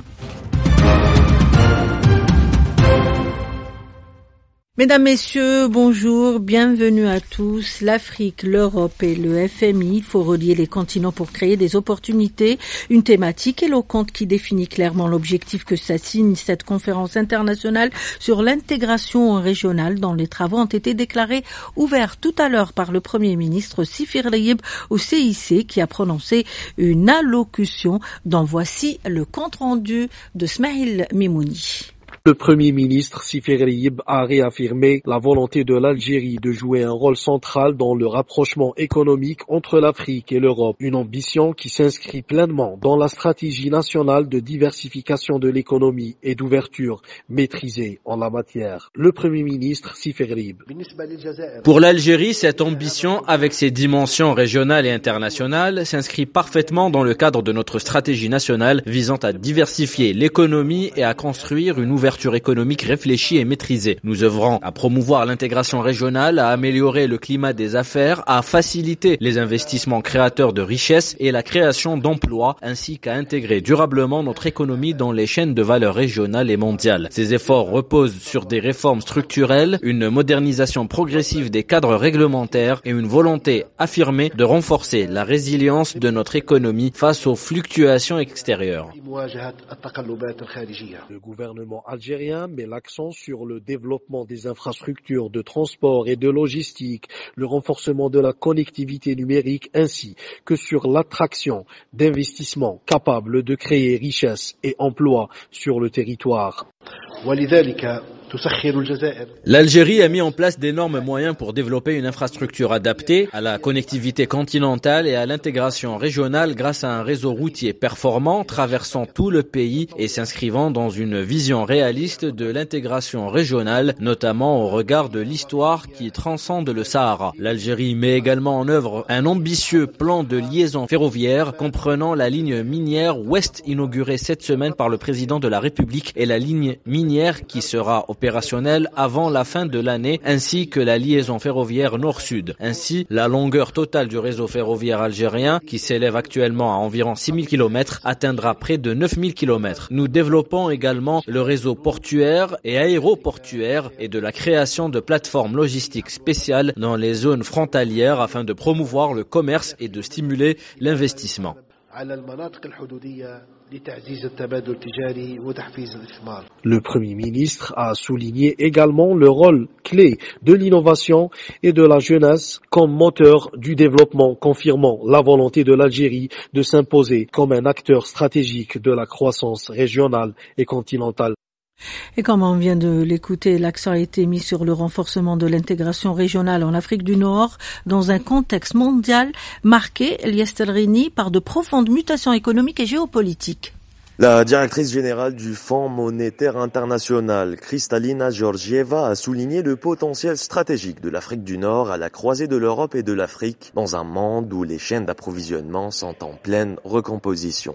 Speaker 1: Mesdames, Messieurs, bonjour, bienvenue à tous. L'Afrique, l'Europe et le F M I, il faut relier les continents pour créer des opportunités. Une thématique éloquente qui définit clairement l'objectif que s'assigne cette conférence internationale sur l'intégration régionale, dont les travaux ont été déclarés ouverts tout à l'heure par le Premier ministre Sifir Eriyeb au C I C qui a prononcé une allocution dont voici le compte rendu de Smaïl Mimouni.
Speaker 13: Le Premier ministre Siferib a réaffirmé la volonté de l'Algérie de jouer un rôle central dans le rapprochement économique entre l'Afrique et l'Europe, une ambition qui s'inscrit pleinement dans la stratégie nationale de diversification de l'économie et d'ouverture maîtrisée en la matière. Le Premier ministre Siferib.
Speaker 7: Pour l'Algérie, cette ambition, avec ses dimensions régionales et internationales, s'inscrit parfaitement dans le cadre de notre stratégie nationale visant à diversifier l'économie et à construire une ouverture économique réfléchie et maîtrisée. Nous œuvrons à promouvoir l'intégration régionale, à améliorer le climat des affaires, à faciliter les investissements créateurs de richesses et la création d'emplois, ainsi qu'à intégrer durablement notre économie dans les chaînes de valeur régionales et mondiales. Ces efforts reposent sur des réformes structurelles, une modernisation progressive des cadres réglementaires et une volonté affirmée de renforcer la résilience de notre économie face aux fluctuations extérieures.
Speaker 13: Le gouvernement algérien met l'accent sur le développement des infrastructures de transport et de logistique, le renforcement de la connectivité numérique ainsi que sur l'attraction d'investissements capables de créer richesse et emplois sur le territoire.
Speaker 7: L'Algérie a mis en place d'énormes moyens pour développer une infrastructure adaptée à la connectivité continentale et à l'intégration régionale grâce à un réseau routier performant traversant tout le pays et s'inscrivant dans une vision réaliste de l'intégration régionale, notamment au regard de l'histoire qui transcende le Sahara. L'Algérie met également en œuvre un ambitieux plan de liaison ferroviaire comprenant la ligne minière ouest inaugurée cette semaine par le président de la République et la ligne minière qui sera opérationnelle avant la fin de l'année, ainsi que la liaison ferroviaire nord-sud. Ainsi, la longueur totale du réseau ferroviaire algérien, qui s'élève actuellement à environ six mille kilomètres, atteindra près de neuf mille kilomètres. Nous développons également le réseau portuaire et aéroportuaire et de la création de plateformes logistiques spéciales dans les zones frontalières afin de promouvoir le commerce et de stimuler l'investissement.
Speaker 13: Le Premier ministre a souligné également le rôle clé de l'innovation et de la jeunesse comme moteur du développement, confirmant la volonté de l'Algérie de s'imposer comme un acteur stratégique de la croissance régionale et continentale.
Speaker 1: Et comme on vient de l'écouter, l'accent a été mis sur le renforcement de l'intégration régionale en Afrique du Nord dans un contexte mondial marqué, Elias Telrini, par de profondes mutations économiques et géopolitiques.
Speaker 14: La directrice générale du Fonds monétaire international, Kristalina Georgieva, a souligné le potentiel stratégique de l'Afrique du Nord à la croisée de l'Europe et de l'Afrique, dans un monde où les chaînes d'approvisionnement sont en pleine recomposition.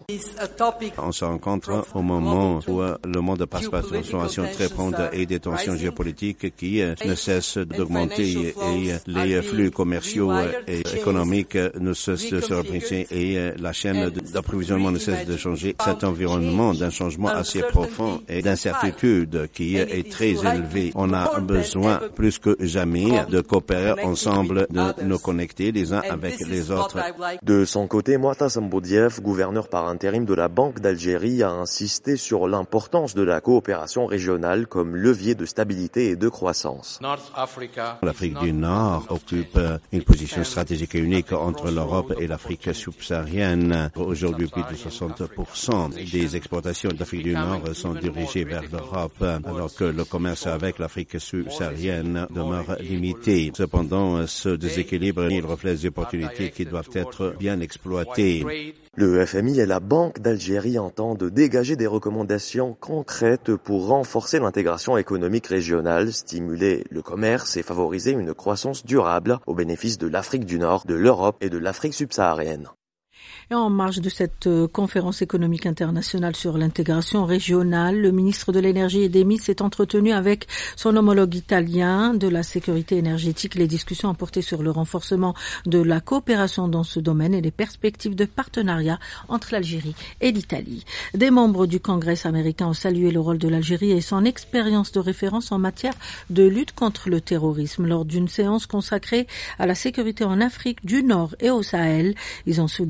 Speaker 15: On se rencontre au moment où le monde passe par une transformation très profonde et des tensions géopolitiques qui ne cessent d'augmenter et les flux commerciaux et économiques ne cessent de se repenser et la chaîne d'approvisionnement ne cesse de changer. Cet environnement d'un changement assez profond et d'incertitude qui est très élevé. On a besoin plus que jamais de coopérer ensemble, de nous connecter les uns avec les autres.
Speaker 14: De son côté, Mouatasem Boudiev, gouverneur par intérim de la Banque d'Algérie, a insisté sur l'importance de la coopération régionale comme levier de stabilité et de croissance.
Speaker 15: L'Afrique du Nord occupe une position stratégique et unique entre l'Europe et l'Afrique subsaharienne. Aujourd'hui, plus de soixante pour cent des Les exportations d'Afrique du Nord sont dirigées vers l'Europe, alors que le commerce avec l'Afrique subsaharienne demeure limité. Cependant, ce déséquilibre, il reflète des opportunités qui doivent être bien exploitées.
Speaker 14: Le F M I et la Banque d'Algérie entendent dégager des recommandations concrètes pour renforcer l'intégration économique régionale, stimuler le commerce et favoriser une croissance durable au bénéfice de l'Afrique du Nord, de l'Europe et de l'Afrique subsaharienne.
Speaker 1: Et en marge de cette conférence économique internationale sur l'intégration régionale, le ministre de l'Énergie et des Mines s'est entretenu avec son homologue italien de la sécurité énergétique. Les discussions ont porté sur le renforcement de la coopération dans ce domaine et les perspectives de partenariat entre l'Algérie et l'Italie. Des membres du Congrès américain ont salué le rôle de l'Algérie et son expérience de référence en matière de lutte contre le terrorisme. Lors d'une séance consacrée à la sécurité en Afrique du Nord et au Sahel, ils ont souligné que la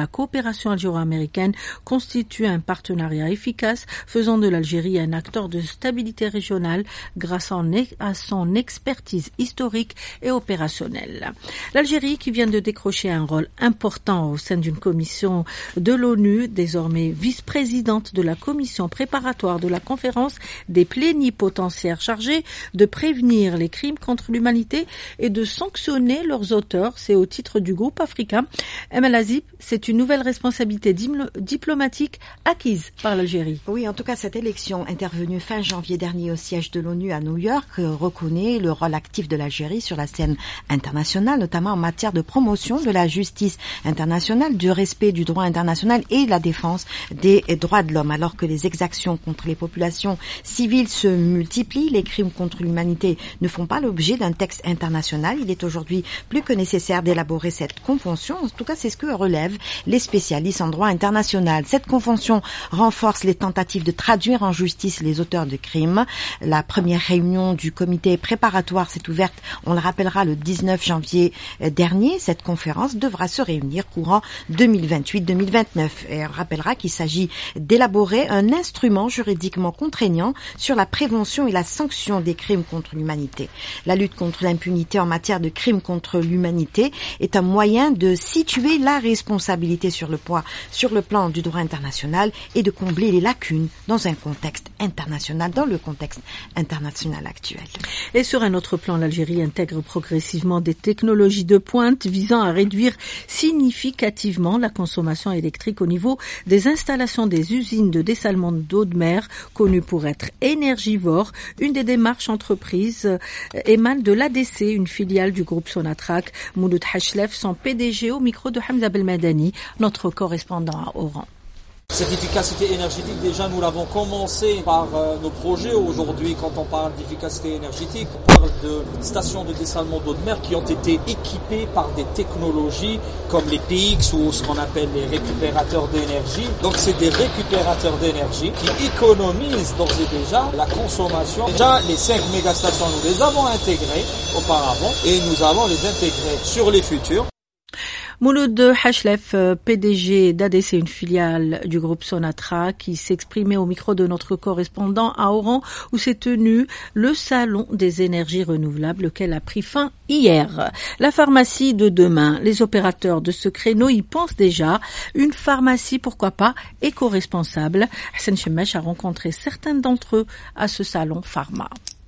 Speaker 1: la coopération algéro-américaine constitue un partenariat efficace, faisant de l'Algérie un acteur de stabilité régionale grâce à son expertise historique et opérationnelle. L'Algérie, qui vient de décrocher un rôle important au sein d'une commission de l'ONU, désormais vice-présidente de la commission préparatoire de la conférence des plénipotentiaires chargés de prévenir les crimes contre l'humanité et de sanctionner leurs auteurs. C'est au titre du groupe africain. Emel Azib, c'est une nouvelle responsabilité diplomatique acquise par l'Algérie.
Speaker 16: Oui, en tout cas, cette élection intervenue fin janvier dernier au siège de l'ONU à New York reconnaît le rôle actif de l'Algérie sur la scène internationale, notamment en matière de promotion de la justice internationale, du respect du droit international et la défense des droits de l'homme. Alors que les exactions contre les populations civiles se multiplient, les crimes contre l'humanité ne font pas l'objet d'un texte international. Il est aujourd'hui plus que nécessaire d'élaborer cette convention. En tout cas, c'est ce que relèvent les spécialistes en droit international. Cette convention renforce les tentatives de traduire en justice les auteurs de crimes. La première réunion du comité préparatoire s'est ouverte, on le rappellera, le dix-neuf janvier dernier. Cette conférence devra se réunir courant deux mille vingt-huit deux mille vingt-neuf. Et on rappellera qu'il s'agit d'élaborer un instrument juridiquement contraignant sur la prévention et la sanction des crimes contre l'humanité. La lutte contre l'impunité en matière de crimes contre l'humanité est un moyen de situer la responsabilité sur le point, sur le plan du droit international et de combler les lacunes dans un contexte international, dans le contexte international actuel.
Speaker 1: Et sur un autre plan, l'Algérie intègre progressivement des technologies de pointe visant à réduire significativement la consommation électrique au niveau des installations des usines de dessalement d'eau de mer, connues pour être énergivores. Une des démarches entreprises émane de l'A D C, une filiale du groupe Sonatrach. Mouloud Hachlef, son P D G, au micro de Hamza Belmadani, notre correspondant à Oran.
Speaker 17: Cette efficacité énergétique, déjà, nous l'avons commencé par euh, nos projets. Aujourd'hui, quand on parle d'efficacité énergétique, on parle de stations de dessalement d'eau de mer qui ont été équipées par des technologies comme les P X ou ce qu'on appelle les récupérateurs d'énergie. Donc, c'est des récupérateurs d'énergie qui économisent d'ores et déjà la consommation. Déjà, les cinq mégastations, nous les avons intégrées auparavant et nous allons les intégrer sur les futurs.
Speaker 1: Mouloud Hachlef, P D G d'A D C, une filiale du groupe Sonatrach, qui s'exprimait au micro de notre correspondant à Oran, où s'est tenu le salon des énergies renouvelables, lequel a pris fin hier. La pharmacie de demain, les opérateurs de ce créneau y pensent déjà. Une pharmacie, pourquoi pas, éco-responsable. Hassan Shemesh a rencontré certains d'entre eux à ce salon pharma.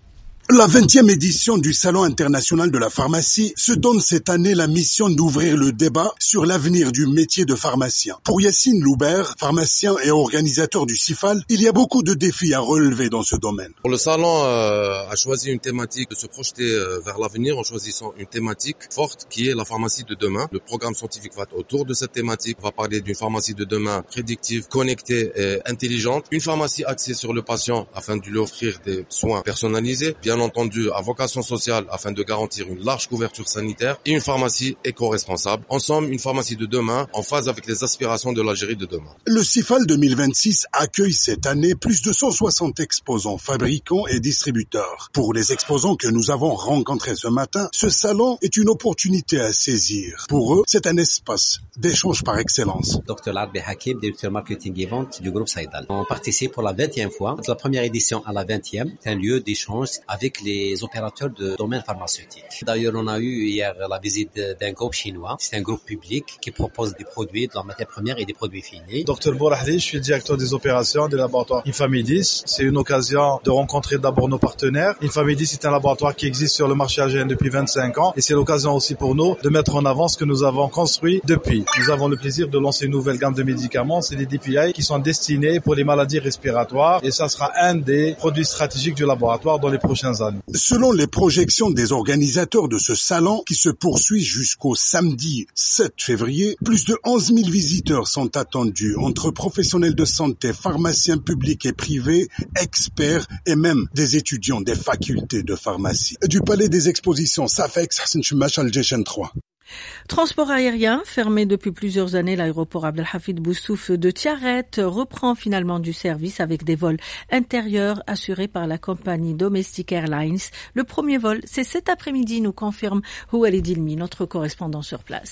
Speaker 18: La vingtième édition du Salon international de la pharmacie se donne cette année la mission d'ouvrir le débat sur l'avenir du métier de pharmacien. Pour Yassine Loubert, pharmacien et organisateur du CIFAL, il y a beaucoup de défis à relever dans ce domaine.
Speaker 19: Le salon euh, a choisi une thématique de se projeter euh, vers l'avenir en choisissant une thématique forte qui est la pharmacie de demain. Le programme scientifique va être autour de cette thématique. On va parler d'une pharmacie de demain prédictive, connectée et intelligente. Une pharmacie axée sur le patient afin de lui offrir des soins personnalisés. Bien entendu à vocation sociale afin de garantir une large couverture sanitaire, et une pharmacie éco-responsable. En somme, une pharmacie de demain en phase avec les aspirations de l'Algérie de demain.
Speaker 18: Le CIFAL deux mille vingt-six accueille cette année plus de cent soixante exposants, fabricants et distributeurs. Pour les exposants que nous avons rencontrés ce matin, ce salon est une opportunité à saisir. Pour eux, c'est un espace d'échange par excellence.
Speaker 20: Docteur Larbi Hakim, directeur marketing et vente du groupe Saïdal. On participe pour la vingtième fois, de la première édition à la vingtième. C'est un lieu d'échange avec les opérateurs de domaine pharmaceutique. D'ailleurs, on a eu hier la visite d'un groupe chinois. C'est un groupe public qui propose des produits, de la matière première et des produits finis.
Speaker 21: Docteur Bourahdi, je suis le directeur des opérations des laboratoires Infamidis. C'est une occasion de rencontrer d'abord nos partenaires. Infamidis est un laboratoire qui existe sur le marché algérien depuis vingt-cinq ans et c'est l'occasion aussi pour nous de mettre en avant ce que nous avons construit depuis. Nous avons le plaisir de lancer une nouvelle gamme de médicaments. C'est des D P I qui sont destinés pour les maladies respiratoires et ça sera un des produits stratégiques du laboratoire dans les prochaines années.
Speaker 18: Selon les projections des organisateurs de ce salon qui se poursuit jusqu'au samedi sept février, plus de onze mille visiteurs sont attendus entre professionnels de santé, pharmaciens publics et privés, experts et même des étudiants des facultés de pharmacie. Du Palais des Expositions, Safex, Hassan Shemesh, Alger trois.
Speaker 1: Transport aérien, fermé depuis plusieurs années, l'aéroport Abdelhafid Boussouf de Tiaret reprend finalement du service avec des vols intérieurs assurés par la compagnie Domestic Airlines. Le premier vol, c'est cet après-midi, nous confirme Houali Dilmi, notre correspondant sur place.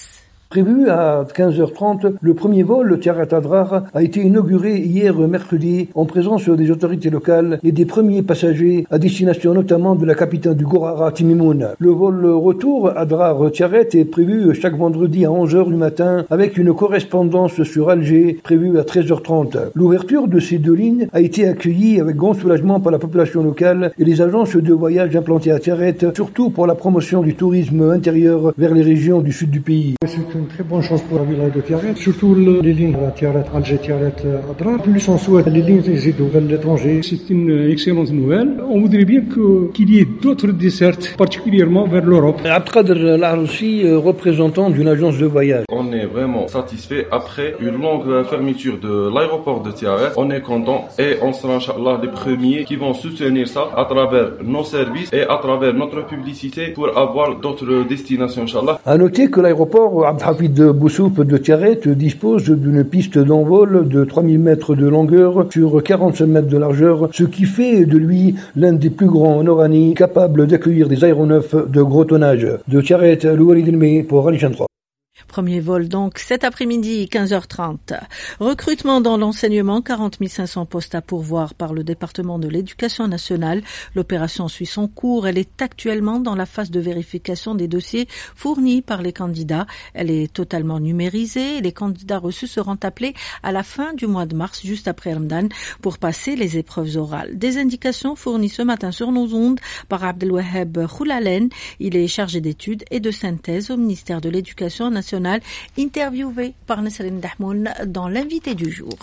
Speaker 2: Prévu à quinze heures trente, le premier vol Tiaret Adrar a été inauguré hier mercredi en présence des autorités locales et des premiers passagers à destination notamment de la capitaine du Gorara Timimoun. Le vol retour Adrar-Tiaret est prévu chaque vendredi à onze heures du matin avec une correspondance sur Alger prévue à treize heures trente. L'ouverture de ces deux lignes a été accueillie avec grand soulagement par la population locale et les agences de voyage implantées à Tiaret, surtout pour la promotion du tourisme intérieur vers les régions du sud du pays.
Speaker 6: Une très bonne chose pour la ville de Tiaret, surtout les lignes Tiaret, Alger, Tiaret, Adrar. Plus on souhaite les lignes vers l'étranger. C'est une excellente nouvelle. On voudrait bien que, qu'il y ait d'autres dessertes, particulièrement vers l'Europe.
Speaker 2: Abdelkader Laroussi, représentant d'une agence de voyage.
Speaker 22: On est vraiment satisfait après une longue fermeture de l'aéroport de Tiaret. On est content et on sera, Inch'Allah, les premiers qui vont soutenir ça à travers nos services et à travers notre publicité pour avoir d'autres destinations, Inch'Allah.
Speaker 2: À noter que l'aéroport Abdelhafid Boussouf de Tiaret dispose d'une piste d'envol de trois mille mètres de longueur sur quarante-cinq mètres de largeur, ce qui fait de lui l'un des plus grands en Oranie capables d'accueillir des aéronefs de gros tonnage. De Tiaret, Louari Delmé pour Ali Chaine trois.
Speaker 1: Premier vol donc cet après-midi, quinze heures trente. Recrutement dans l'enseignement, quarante mille cinq cents postes à pourvoir par le département de l'Éducation nationale. L'opération suit son cours. Elle est actuellement dans la phase de vérification des dossiers fournis par les candidats. Elle est totalement numérisée. Les candidats reçus seront appelés à la fin du mois de mars, juste après Ramadan, pour passer les épreuves orales. Des indications fournies ce matin sur nos ondes par Abdelwaheb Khoulalen. Il est chargé d'études et de synthèse au ministère de l'Éducation nationale. Interviewé par Nesrine Dahmoun dans l'invité du jour.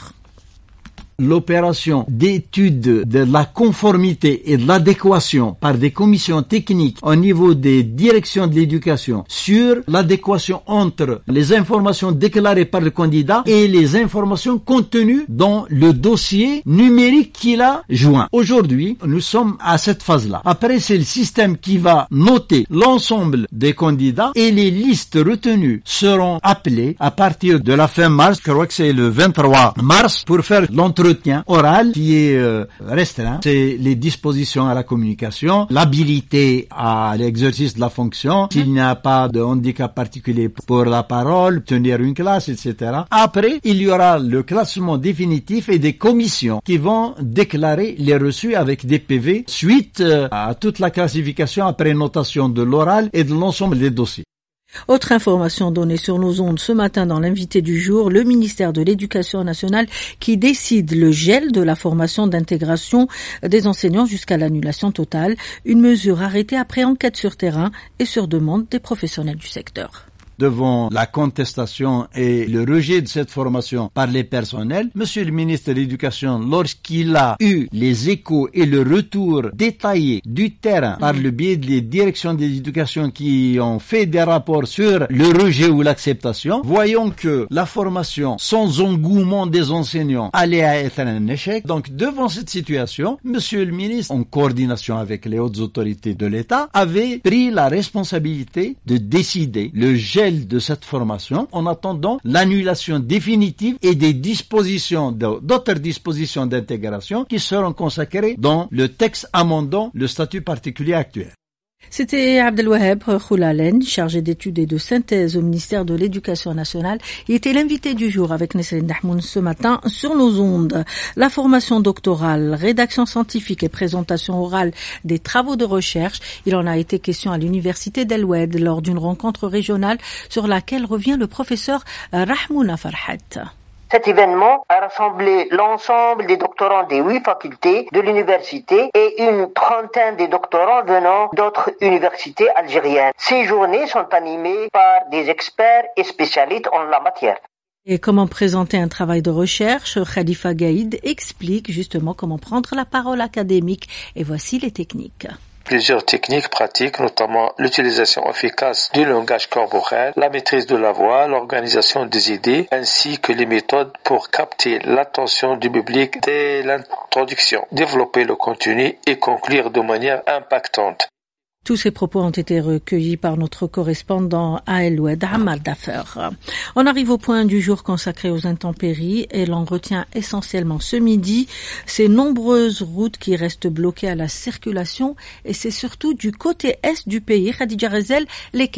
Speaker 23: L'opération d'étude de la conformité et de l'adéquation par des commissions techniques au niveau des directions de l'éducation sur l'adéquation entre les informations déclarées par le candidat et les informations contenues dans le dossier numérique qu'il a joint. Aujourd'hui, nous sommes à cette phase-là. Après, c'est le système qui va noter l'ensemble des candidats et les listes retenues seront appelées à partir de la fin mars, je crois que c'est le vingt-trois mars, pour faire l'entretien oral qui est euh, restreint. C'est les dispositions à la communication, l'habilité à l'exercice de la fonction, s'il n'y a pas de handicap particulier pour la parole, tenir une classe, et cetera. Après, il y aura le classement définitif et des commissions qui vont déclarer les reçus avec des P V suite euh, à toute la classification après notation de l'oral et de l'ensemble des dossiers.
Speaker 1: Autre information donnée sur nos ondes ce matin dans l'invité du jour, le ministère de l'Éducation nationale qui décide le gel de la formation d'intégration des enseignants jusqu'à l'annulation totale, une mesure arrêtée après enquête sur terrain et sur demande des professionnels du secteur.
Speaker 23: Devant la contestation et le rejet de cette formation par les personnels, Monsieur le ministre de l'Éducation, lorsqu'il a eu les échos et le retour détaillé du terrain par le biais des directions de l'éducation qui ont fait des rapports sur le rejet ou l'acceptation, voyons que la formation sans engouement des enseignants allait être un échec. Donc, devant cette situation, Monsieur le ministre, en coordination avec les hautes autorités de l'État, avait pris la responsabilité de décider le gel de cette formation en attendant l'annulation définitive et des dispositions, d'autres dispositions d'intégration qui seront consacrées dans le texte amendant le statut particulier actuel.
Speaker 1: C'était Abdelwaheb Khoulalen, chargé d'études et de synthèse au ministère de l'Éducation nationale. Il était l'invité du jour avec Nesrine Dahmoun ce matin sur nos ondes. La formation doctorale, rédaction scientifique et présentation orale des travaux de recherche. Il en a été question à l'université d'El-Oued lors d'une rencontre régionale sur laquelle revient le professeur Rahmouna Farhat.
Speaker 24: Cet événement a rassemblé l'ensemble des doctorants des huit facultés de l'université et une trentaine de doctorants venant d'autres universités algériennes. Ces journées sont animées par des experts et spécialistes en la matière.
Speaker 1: Et comment présenter un travail de recherche, Khalifa Gaïd explique justement comment prendre la parole académique et voici les techniques.
Speaker 25: Plusieurs techniques pratiques, notamment l'utilisation efficace du langage corporel, la maîtrise de la voix, l'organisation des idées, ainsi que les méthodes pour capter l'attention du public dès l'introduction, développer le contenu et conclure de manière impactante.
Speaker 1: Tous ces propos ont été recueillis par notre correspondant à El-Oued, Hamad Dafer. On arrive au point du jour consacré aux intempéries et l'on retient essentiellement ce midi ces nombreuses routes qui restent bloquées à la circulation et c'est surtout du côté est du pays, Khadija Rezel, lesquelles ?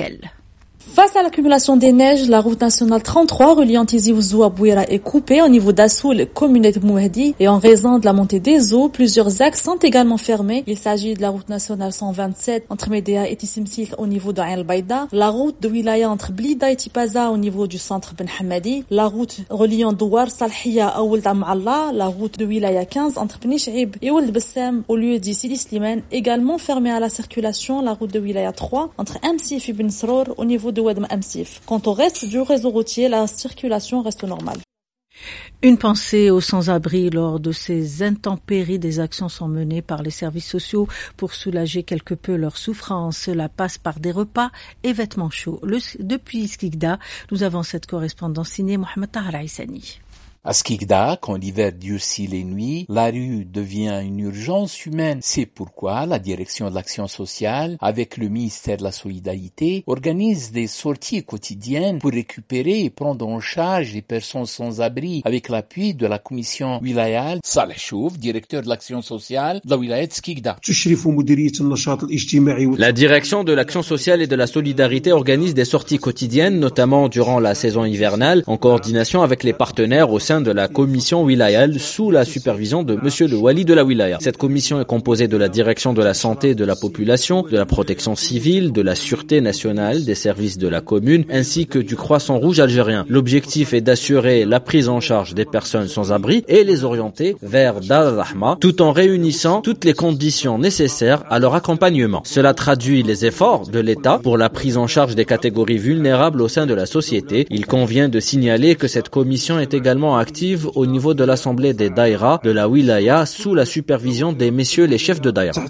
Speaker 3: Face à l'accumulation des neiges, la route nationale trente-trois reliant Tizi Ouzou à Bouira est coupée au niveau d'Assoul, commune de Mouhedi, et en raison de la montée des eaux, plusieurs axes sont également fermés. Il s'agit de la route nationale cent vingt-sept entre Médéa et Tissimsil au niveau de Ain el-Baïda, la route de Wilaya entre Blida et Tipaza au niveau du centre Ben Hamadi, la route reliant Douar Salhiya à Ould Am'Allah, la route de Wilaya quinze entre Bni Ch'ib et Ould Bessem au lieu de Sidi Slimane, également fermée à la circulation, la route de Wilaya trois entre Amsif et Ben Srour au niveau de Oued Amsif. Quant au reste du réseau routier, la circulation reste normale.
Speaker 1: Une pensée aux sans-abri lors de ces intempéries. Des actions sont menées par les services sociaux pour soulager quelque peu leur souffrance. Cela passe par des repas et vêtements chauds. Le, depuis Skikda, nous avons cette correspondance signée Mohamed Tahar Aïssani.
Speaker 4: À Skikda, quand l'hiver durcit les nuits, la rue devient une urgence humaine. C'est pourquoi la direction de l'action sociale, avec le ministère de la Solidarité, organise des sorties quotidiennes pour récupérer et prendre en charge les personnes sans abri, avec l'appui de la commission wilayale. Saleh Chouf, directeur de l'action sociale de la wilaya de Skikda.
Speaker 5: La direction de l'action sociale et de la solidarité organise des sorties quotidiennes, notamment durant la saison hivernale, en coordination avec les partenaires au sein de la commission wilayale sous la supervision de monsieur le wali de la wilaya. Cette commission est composée de la direction de la santé de la population, de la protection civile, de la sûreté nationale, des services de la commune, ainsi que du Croissant Rouge algérien. L'objectif est d'assurer la prise en charge des personnes sans abri et les orienter vers Dar al-Rahma, tout en réunissant toutes les conditions nécessaires à leur accompagnement. Cela traduit les efforts de l'État pour la prise en charge des catégories vulnérables au sein de la société. Il convient de signaler que cette commission est également active au niveau de l'Assemblée des Daïra de la Wilaya sous la supervision des messieurs les chefs de Daïra.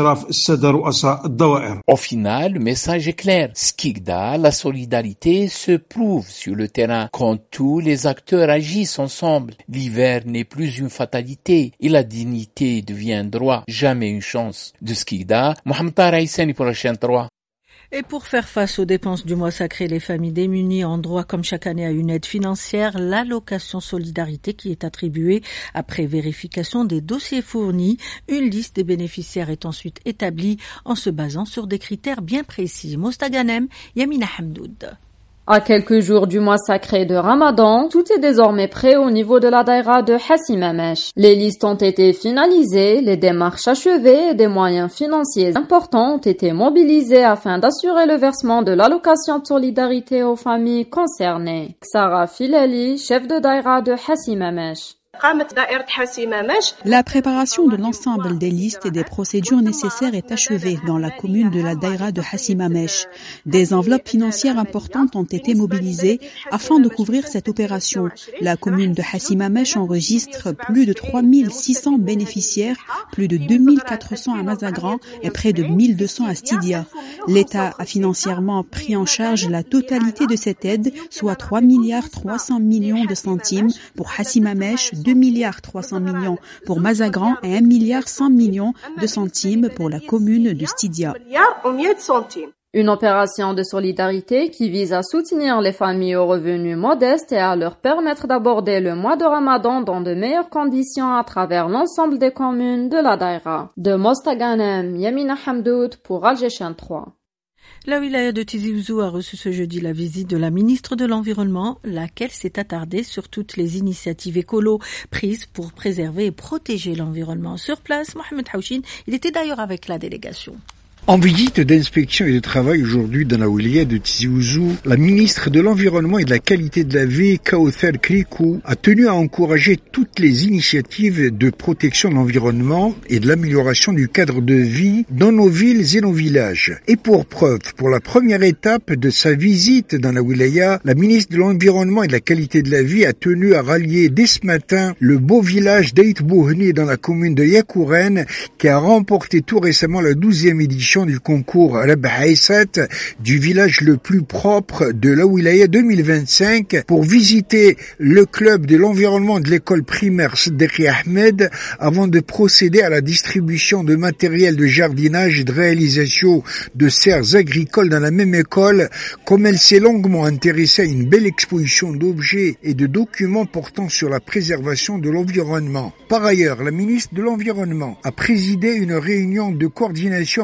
Speaker 4: Au final, le message est clair. Skikda, la solidarité se prouve sur le terrain quand tous les acteurs agissent ensemble. L'hiver n'est plus une fatalité et la dignité devient un droit, jamais une chance. De Skikda, Mohamed Tahar Aïssani pour la chaîne trois.
Speaker 1: Et pour faire face aux dépenses du mois sacré, les familles démunies ont droit comme chaque année à une aide financière, l'allocation solidarité qui est attribuée après vérification des dossiers fournis. Une liste des bénéficiaires est ensuite établie en se basant sur des critères bien précis. Mostaganem, Yamina Hamdoud.
Speaker 8: À quelques jours du mois sacré de Ramadan, tout est désormais prêt au niveau de la daïra de Hassimamesh. Les listes ont été finalisées, les démarches achevées et des moyens financiers importants ont été mobilisés afin d'assurer le versement de l'allocation de solidarité aux familles concernées. Xara Filali, chef de daïra de Hassimamesh.
Speaker 9: La préparation de l'ensemble des listes et des procédures nécessaires est achevée dans la commune de la daïra de Hassimamesh. Des enveloppes financières importantes ont été mobilisées afin de couvrir cette opération. La commune de Hassimamesh enregistre plus de trois mille six cents bénéficiaires, plus de deux mille quatre cents à Mazagran et près de mille deux cents à Stidia. L'État a financièrement pris en charge la totalité de cette aide, soit trois milliards trois cents millions de centimes pour Hassimamesh, deux milliards trois cents millions pour Mazagran et un milliard cent millions de centimes pour la commune de Stidia.
Speaker 8: Une opération de solidarité qui vise à soutenir les familles aux revenus modestes et à leur permettre d'aborder le mois de Ramadan dans de meilleures conditions à travers l'ensemble des communes de la daïra. De Mostaganem, Yamina Hamdoud pour Alger trois.
Speaker 1: La wilaya de Tizi Ouzou a reçu ce jeudi la visite de la ministre de l'Environnement, laquelle s'est attardée sur toutes les initiatives écolo prises pour préserver et protéger l'environnement. Sur place, Mohamed Haouchine, il était d'ailleurs avec la délégation.
Speaker 26: En visite d'inspection et de travail aujourd'hui dans la wilaya de Tizi Ouzou, la ministre de l'Environnement et de la Qualité de la Vie, Kauthar Krikou, a tenu à encourager toutes les initiatives de protection de l'environnement et de l'amélioration du cadre de vie dans nos villes et nos villages. Et pour preuve, pour la première étape de sa visite dans la wilaya, la ministre de l'Environnement et de la Qualité de la Vie a tenu à rallier dès ce matin le beau village d'Aït Bouhni dans la commune de Yakouren, qui a remporté tout récemment la douzième édition du concours Rab Haïsat du village le plus propre de la wilaya deux mille vingt-cinq pour visiter le club de l'environnement de l'école primaire Siddiqui Ahmed avant de procéder à la distribution de matériel de jardinage et de réalisation de serres agricoles dans la même école, comme elle s'est longuement intéressée à une belle exposition d'objets et de documents portant sur la préservation de l'environnement. Par ailleurs, la ministre de l'Environnement a présidé une réunion de coordination avec des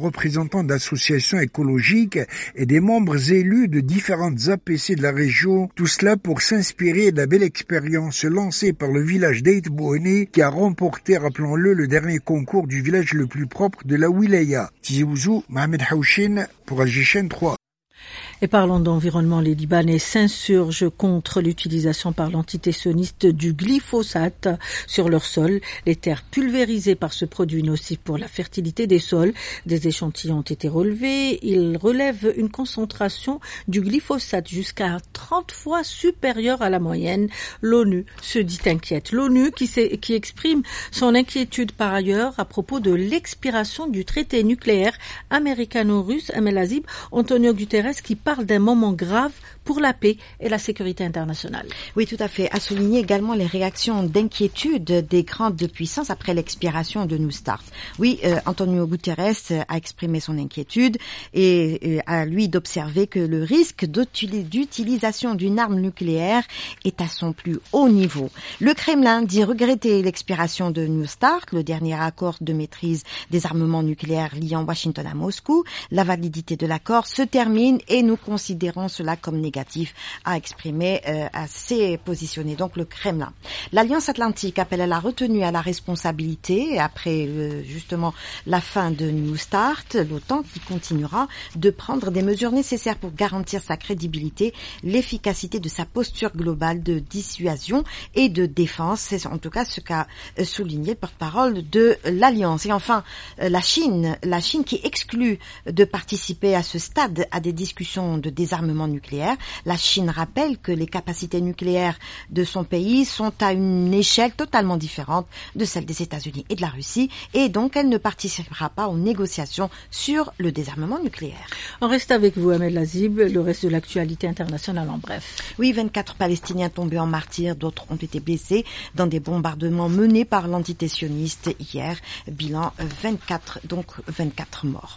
Speaker 26: représentants d'associations écologiques et des membres élus de différentes A P C de la région. Tout cela pour s'inspirer de la belle expérience lancée par le village d'Aït-Bouhné qui a remporté, rappelons-le, le dernier concours du village le plus propre de la wilaya. Tizi Ouzou, Mohamed Haouchin pour Alger Chaîne trois.
Speaker 1: Et parlons d'environnement, les Libanais s'insurgent contre l'utilisation par l'entité sioniste du glyphosate sur leur sol. Les terres pulvérisées par ce produit nocif pour la fertilité des sols. Des échantillons ont été relevés. Ils relèvent une concentration du glyphosate jusqu'à trente fois supérieure à la moyenne. L'ONU se dit inquiète. L'ONU qui, qui exprime son inquiétude par ailleurs à propos de l'expiration du traité nucléaire américano-russe. Amel Azib, Antonio Guterres qui parle d'un moment grave pour la paix et la sécurité internationale.
Speaker 16: Oui, tout à fait. À souligner également les réactions d'inquiétude des grandes puissances après l'expiration de New Start. Oui, euh, Antonio Guterres a exprimé son inquiétude et, et à lui d'observer que le risque d'utilisation d'une arme nucléaire est à son plus haut niveau. Le Kremlin dit regretter l'expiration de New Start, le dernier accord de maîtrise des armements nucléaires liant Washington à Moscou. La validité de l'accord se termine et nous considérons cela comme négatif, a exprimé, euh, à s'est positionné donc le Kremlin. L'Alliance Atlantique appelle à la retenue à la responsabilité après euh, justement la fin de New Start, l'OTAN qui continuera de prendre des mesures nécessaires pour garantir sa crédibilité, l'efficacité de sa posture globale de dissuasion et de défense. C'est en tout cas ce qu'a souligné le porte-parole de l'Alliance. Et enfin, la Chine, la Chine qui exclut de participer à ce stade à des discussions de désarmement nucléaire. La Chine rappelle que les capacités nucléaires de son pays sont à une échelle totalement différente de celle des États-Unis et de la Russie et donc elle ne participera pas aux négociations sur le désarmement nucléaire.
Speaker 1: On reste avec vous, Amel Azib, le reste de l'actualité internationale en bref.
Speaker 16: Oui, vingt-quatre Palestiniens tombés en martyrs, d'autres ont été blessés dans des bombardements menés par l'entité sioniste hier. Bilan vingt-quatre, donc vingt-quatre morts.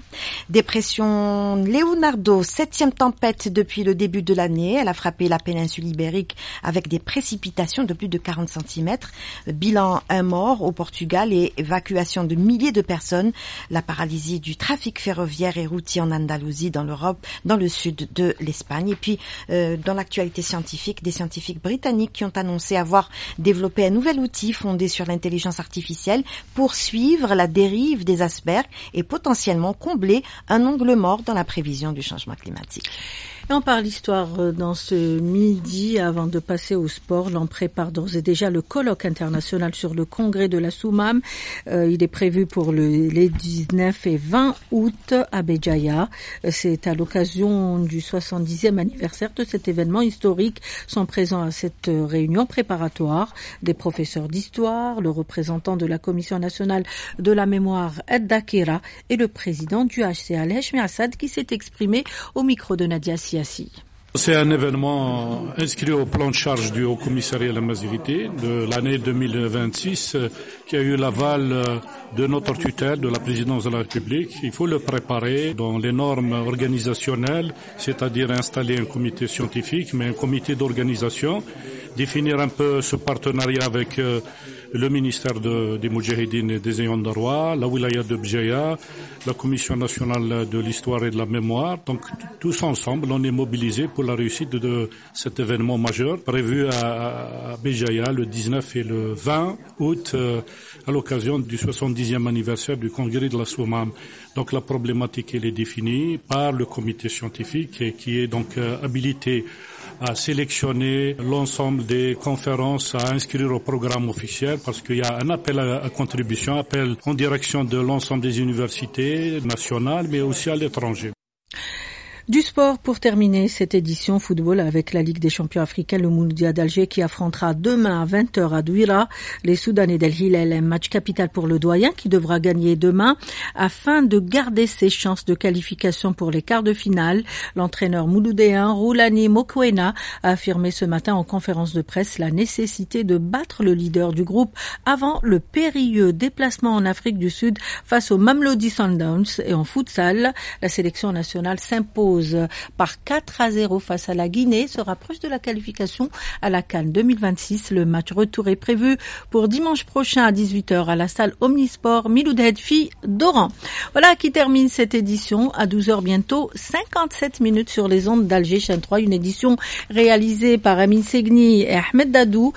Speaker 16: Dépression Leonardo, septième tempête depuis le début de l'année. Elle a frappé la péninsule ibérique avec des précipitations de plus de quarante centimètres. Bilan un mort au Portugal et évacuation de milliers de personnes. La paralysie du trafic ferroviaire et routier en Andalousie, dans l'Europe, dans le sud de l'Espagne. Et puis, euh, dans l'actualité scientifique, des scientifiques britanniques qui ont annoncé avoir développé un nouvel outil fondé sur l'intelligence artificielle pour suivre la dérive des icebergs et potentiellement combler un angle mort dans la prévision du changement climatique.
Speaker 1: Et on parle histoire dans ce midi. Avant de passer au sport, l'on prépare d'ores et déjà le colloque international sur le congrès de la Soumam. Euh, il est prévu pour le, les dix-neuf et vingt août à Béjaïa. C'est à l'occasion du soixante-dixième anniversaire de cet événement historique. Sont présents à cette réunion préparatoire des professeurs d'histoire, le représentant de la Commission nationale de la mémoire Ed Dakira et le président du H C A, Heshmi Assad, qui s'est exprimé au micro de Nadia Siassi.
Speaker 7: C'est un événement inscrit au plan de charge du Haut Commissariat à la massivité de l'année deux mille vingt-six qui a eu l'aval de notre tutelle, de la présidence de la République. Il faut le préparer dans les normes organisationnelles, c'est-à-dire installer un comité scientifique, mais un comité d'organisation, définir un peu ce partenariat avec euh, le ministère de, des Moudjahidines et des Ayants Darwa, la wilaya de Béjaïa, la Commission nationale de l'histoire et de la mémoire. Donc tous ensemble, on est mobilisés pour la réussite de, de cet événement majeur prévu à, à Béjaïa le dix-neuf et le vingt août euh, à l'occasion du soixante-dixième anniversaire du congrès de la Soumam. Donc la problématique elle est définie par le comité scientifique et qui est donc euh, habilité à sélectionner l'ensemble des conférences à inscrire au programme officiel parce qu'il y a un appel à, à contribution, appel en direction de l'ensemble des universités nationales mais aussi à l'étranger.
Speaker 1: Du sport pour terminer cette édition football avec la Ligue des champions africains, le Mouloudia d'Alger qui affrontera demain à vingt heures à Douira les Soudanais d'El Hilal, un match capital pour le doyen qui devra gagner demain afin de garder ses chances de qualification pour les quarts de finale. L'entraîneur mouloudéen Roulani Mokwena a affirmé ce matin en conférence de presse la nécessité de battre le leader du groupe avant le périlleux déplacement en Afrique du Sud face aux Mamelodi Sundowns. Et en futsal, la sélection nationale s'impose s'impose par quatre à zéro face à la Guinée, se rapproche de la qualification à la CAN deux mille vingt-six. Le match retour est prévu pour dimanche prochain à dix-huit heures à la salle Omnisport Miloud Hedfi d'Oran. Voilà qui termine cette édition. À douze heures bientôt, cinquante-sept minutes sur les ondes d'Alger Chaîne trois, une édition réalisée par Amin Segni et Ahmed Dadou.